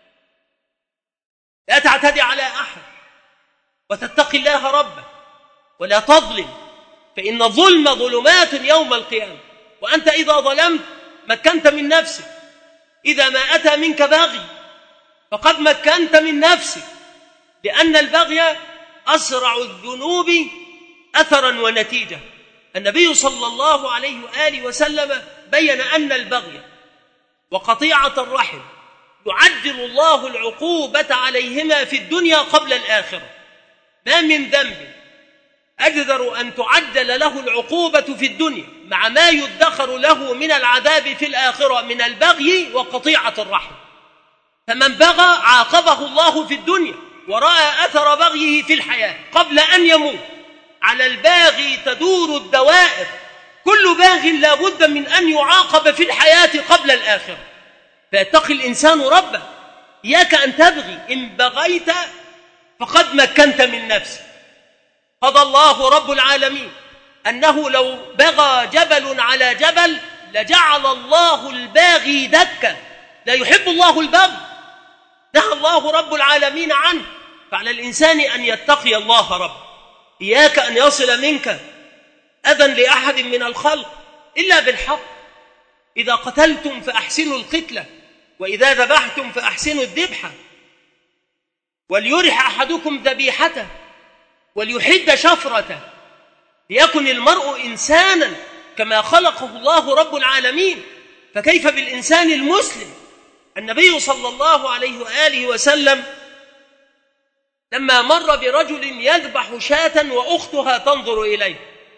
لا تعتدي على أحد، وتتقي الله ربك، ولا تظلم، فإن الظلم ظلمات يوم القيامة. وأنت إذا ظلمت مكنت من نفسك، إذا ما أتى منك باغي فقد مكنت من نفسك، لأن البغي أسرع الذنوب أثرا ونتيجة. النبي صلى الله عليه وآله وسلم بين أن البغي وقطيعة الرحم يعجل الله العقوبة عليهما في الدنيا قبل الآخرة. ما من ذنب أجدر أن تعجل له العقوبة في الدنيا مع ما يدخر له من العذاب في الآخرة من البغي وقطيعة الرحم. فمن بغى عاقبه الله في الدنيا ورأى أثر بغيه في الحياة قبل أن يموت. على الباغي تدور الدوائر، كل باغ لا بد من أن يعاقب في الحياة قبل الآخرة. فيتقي الإنسان ربه. إياك أن تبغي، إن بغيت فقد مكنت من نفسك. قضى الله رب العالمين أنه لو بغى جبل على جبل لجعل الله الباغي دكا. لا يحب الله البغي، نهى الله رب العالمين عنه. فعلى الإنسان أن يتقي الله رب. إياك أن يصل منك أذى لأحد من الخلق إلا بالحق. إذا قتلتم فأحسنوا القتلة، وإذا ذبحتم فأحسنوا الذبحة، وليرح أحدكم ذبيحته وليحد شفرته، ليكن المرء إنسانا كما خلقه الله رب العالمين. فكيف بالإنسان المسلم؟ النبي صلى الله عليه وآله وسلم لما مر برجل يذبح شاة وأختها تنظر إليه،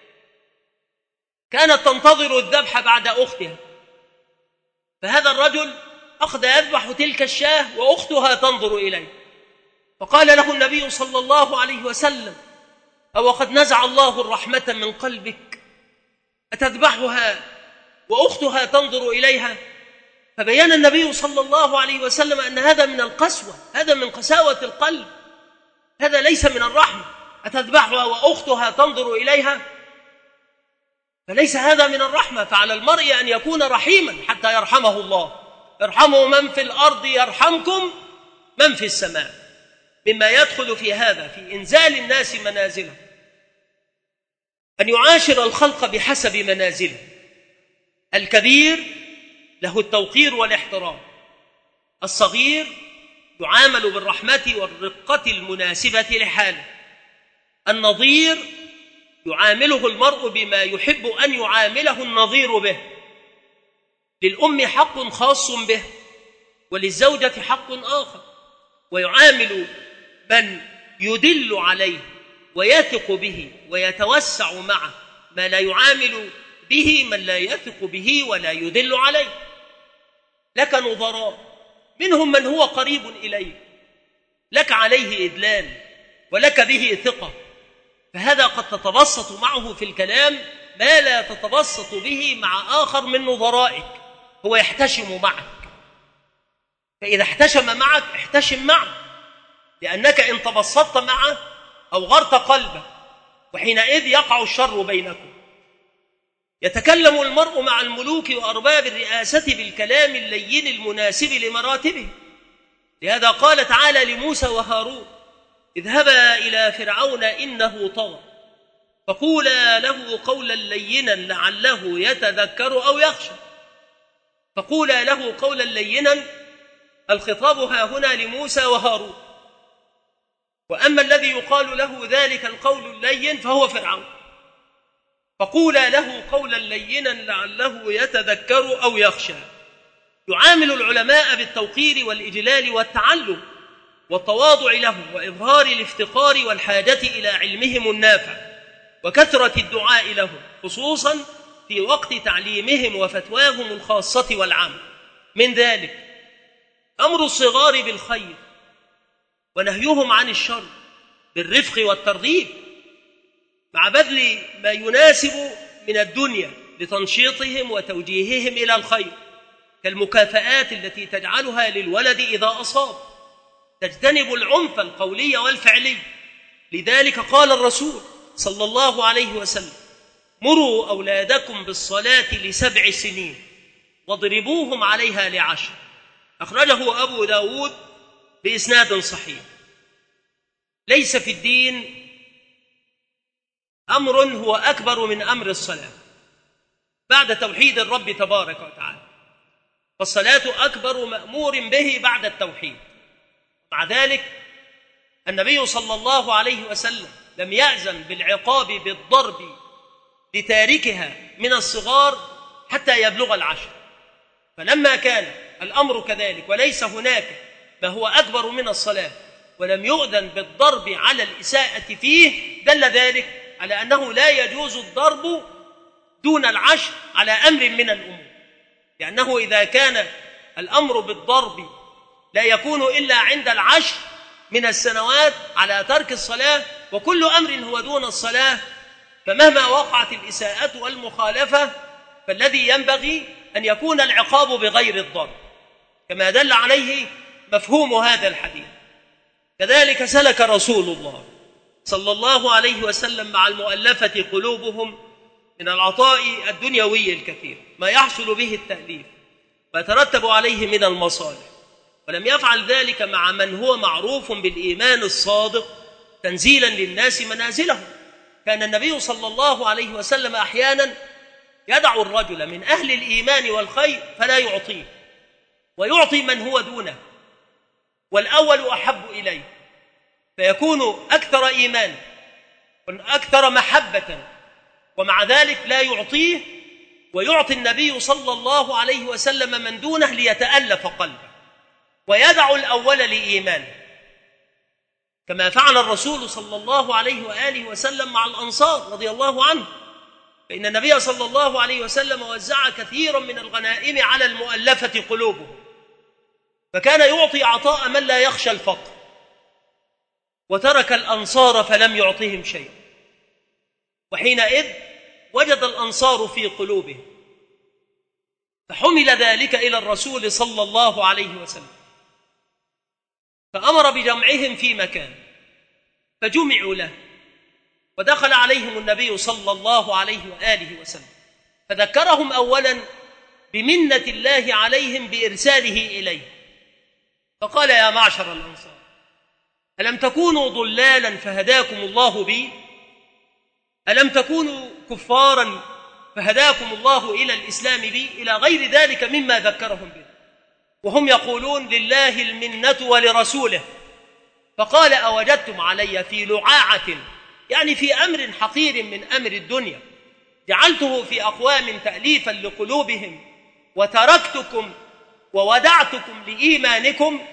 كانت تنتظر الذبح بعد أختها، فهذا الرجل أخذ يذبح تلك الشاة وأختها تنظر إليه، فقال له النبي صلى الله عليه وسلم: أو قد نزع الله الرحمة من قلبك؟ أتذبحها وأختها تنظر إليها؟ فبين النبي صلى الله عليه وسلم أن هذا من القسوة، هذا من قساوة القلب، هذا ليس من الرحمة. أتذبحها وأختها تنظر إليها؟ فليس هذا من الرحمة. فعلى المرء أن يكون رحيما حتى يرحمه الله. ارحموا من في الأرض يرحمكم من في السماء. مما يدخل في هذا في إنزال الناس منازله أن يعاشر الخلق بحسب منازله. الكبير له التوقير والاحترام، الصغير يعامل بالرحمة والرقة المناسبة لحاله، النظير يعامله المرء بما يحب أن يعامله النظير به. للأم حق خاص به، وللزوجة حق آخر، ويعامل من يدل عليه ويثق به ويتوسع معه ما لا يعامل به من لا يثق به ولا يدل عليه. لك نظراء منهم من هو قريب إليه، لك عليه إدلال ولك به ثقة، فهذا قد تتبسط معه في الكلام ما لا تتبسط به مع آخر من نظرائك. هو يحتشم معك، فإذا احتشم معك احتشم معه، لأنك إن تبسطت معه أوغرت قلبه، وحينئذ يقع الشر بينكم. يتكلم المرء مع الملوك وأرباب الرئاسة بالكلام اللين المناسب لمراتبه. لهذا قال تعالى لموسى وهارون: اذهبا إلى فرعون إنه طغى فقولا له قولا لينا لعله يتذكر أو يخشى. فقولا له قولا لينا، الخطاب ها هنا لموسى وهارون، وأما الذي يقال له ذلك القول اللين فهو فرعون. فقولا له قولا لينا لعله يتذكر أو يخشى. يعامل العلماء بالتوقير والإجلال والتعلم والتواضع لهم وإظهار الافتقار والحاجة إلى علمهم النافع وكثرة الدعاء لهم، خصوصا في وقت تعليمهم وفتواهم الخاصة والعامة. من ذلك أمر الصغار بالخير ونهيهم عن الشر بالرفق والترغيب، مع بذل ما يناسب من الدنيا لتنشيطهم وتوجيههم إلى الخير، كالمكافآت التي تجعلها للولد إذا أصاب، تجتنب العنف القولي والفعلي. لذلك قال الرسول صلى الله عليه وسلم: مروا أولادكم بالصلاة ل7 سنين واضربوهم عليها ل10. أخرجه أبو داود بإسناد صحيح. ليس في الدين أمر هو أكبر من أمر الصلاة بعد توحيد الرب تبارك وتعالى، فالصلاة أكبر مأمور به بعد التوحيد. مع ذلك النبي صلى الله عليه وسلم لم يأذن بالعقاب بالضرب لتاركها من الصغار حتى يبلغ 10. فلما كان الأمر كذلك وليس هناك ما هو أكبر من الصلاة ولم يؤذن بالضرب على الإساءة فيه، دل ذلك على أنه لا يجوز الضرب دون 10 على أمر من الأمور، لأنه إذا كان الأمر بالضرب لا يكون إلا عند 10 من السنوات على ترك الصلاة، وكل أمر هو دون الصلاة فمهما وقعت الإساءة والمخالفة فالذي ينبغي أن يكون العقاب بغير الضرب، كما دل عليه مفهوم هذا الحديث. كذلك سلك رسول الله صلى الله عليه وسلم مع المؤلفة قلوبهم من العطاء الدنيوي الكثير ما يحصل به التأليف ويترتب عليه من المصالح، ولم يفعل ذلك مع من هو معروف بالإيمان الصادق تنزيلا للناس منازلهم. كان النبي صلى الله عليه وسلم أحيانا يدع الرجل من أهل الإيمان والخير فلا يعطيه، ويعطي من هو دونه والأول أحب إليه، فيكون أكثر إيمانا وأكثر محبة، ومع ذلك لا يعطيه ويعطي النبي صلى الله عليه وسلم من دونه ليتألف قلبه ويدع الأول لإيمانه، كما فعل الرسول صلى الله عليه وآله وسلم مع الأنصار رضي الله عنه، فإن النبي صلى الله عليه وسلم وزع كثيرا من الغنائم على المؤلفة قلوبهم، فكان يعطي عطاء من لا يخشى الفقر، وترك الأنصار فلم يعطهم شيء. وحينئذ وجد الأنصار في قلوبهم، فحمل ذلك إلى الرسول صلى الله عليه وسلم، فأمر بجمعهم في مكان، فجمعوا له، ودخل عليهم النبي صلى الله عليه وآله وسلم، فذكرهم أولا بمنة الله عليهم بإرساله إليه، فقال: يا معشر الأنصار، ألم تكونوا ضلالا فهداكم الله بي؟ ألم تكونوا كفارا فهداكم الله إلى الإسلام بي؟ إلى غير ذلك مما ذكرهم به، وهم يقولون: لله المنة ولرسوله. فقال: أوجدتم علي في لعاعة، يعني في أمر حقير من أمر الدنيا، جعلته في أقوام تأليفا لقلوبهم، وتركتكم وودعتكم لإيمانكم؟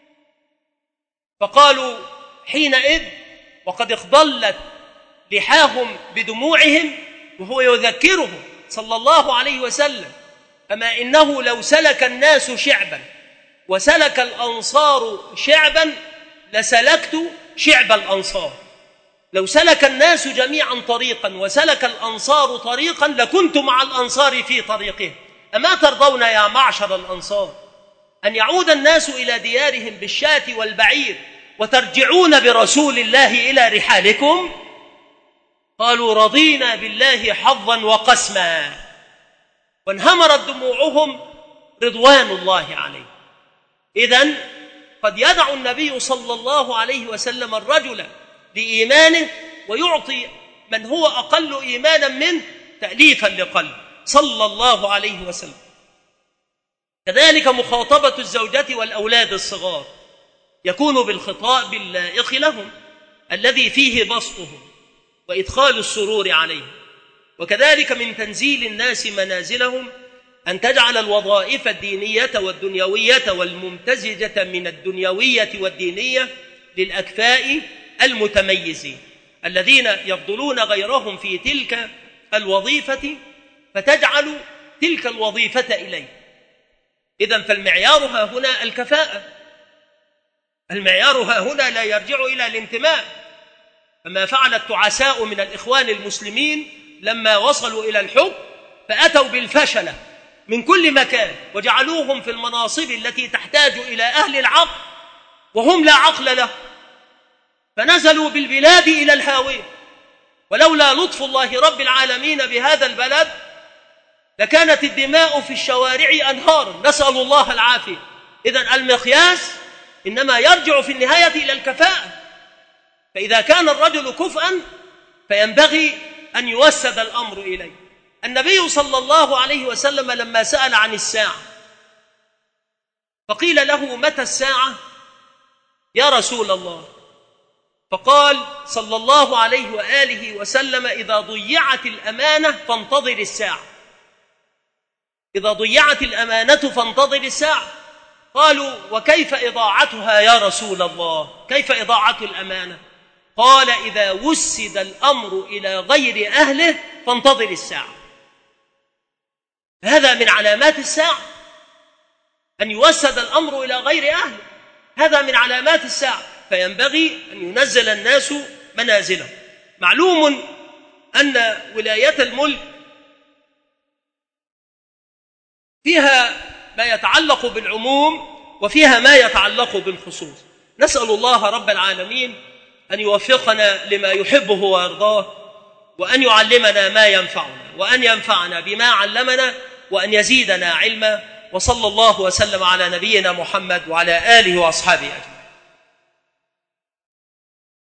فقالوا حينئذ، وقد اخضلت لحاهم بدموعهم، وهو يذكرهم صلى الله عليه وسلم: أما إنه لو سلك الناس شعبا وسلك الأنصار شعبا لسلكت شعب الأنصار. لو سلك الناس جميعا طريقا وسلك الأنصار طريقا لكنت مع الأنصار في طريقه. أما ترضون يا معشر الأنصار أن يعود الناس إلى ديارهم بالشاة والبعير وترجعون برسول الله إلى رحالكم؟ قالوا: رضينا بالله حظا وقسما، وانهمرت دموعهم رضوان الله عليه. إذن قد يدع النبي صلى الله عليه وسلم الرجل لإيمانه ويعطي من هو أقل إيمانا منه تأليفا لقلبه صلى الله عليه وسلم. كذلك مخاطبة الزوجة والأولاد الصغار يكون بالخطاب اللائق لهم الذي فيه بسطهم وإدخال السرور عليهم. وكذلك من تنزيل الناس منازلهم أن تجعل الوظائف الدينية والدنيوية والممتزجة من الدنيوية والدينية للأكفاء المتميزين الذين يفضلون غيرهم في تلك الوظيفة، فتجعل تلك الوظيفة إليه. إذن فالمعيار ها هنا الكفاءة، المعيار ها هنا لا يرجع إلى الانتماء، فما فعل التعساء من الإخوان المسلمين لما وصلوا إلى الحكم فأتوا بالفشلة من كل مكان وجعلوهم في المناصب التي تحتاج إلى أهل العقل وهم لا عقل له، فنزلوا بالبلاد إلى الهاوية. ولولا لطف الله رب العالمين بهذا البلد لكانت الدماء في الشوارع أنهارا، نسأل الله العافية. إذن المقياس إنما يرجع في النهاية إلى الكفاءة، فإذا كان الرجل كفءا فينبغي أن يوسد الأمر إليه. النبي صلى الله عليه وسلم لما سأل عن الساعة فقيل له: متى الساعة يا رسول الله؟ فقال صلى الله عليه وآله وسلم: إذا ضيعت الأمانة فانتظر الساعة. إذا ضيعت الأمانة فانتظر الساعة. قالوا: وكيف إضاعتها يا رسول الله؟ كيف إضاعة الأمانة؟ قال: إذا وسد الأمر إلى غير أهله فانتظر الساعة. هذا من علامات الساعة، أن يوسد الأمر إلى غير أهله، هذا من علامات الساعة، فينبغي أن ينزل الناس منازلهم. معلوم أن ولاية الملك فيها ما يتعلق بالعموم وفيها ما يتعلق بالخصوص. نسأل الله رب العالمين أن يوفقنا لما يحبه ويرضاه، وأن يعلمنا ما ينفعنا، وأن ينفعنا بما علمنا، وأن يزيدنا علما. وصلى الله وسلم على نبينا محمد وعلى آله وأصحابه أجمعين.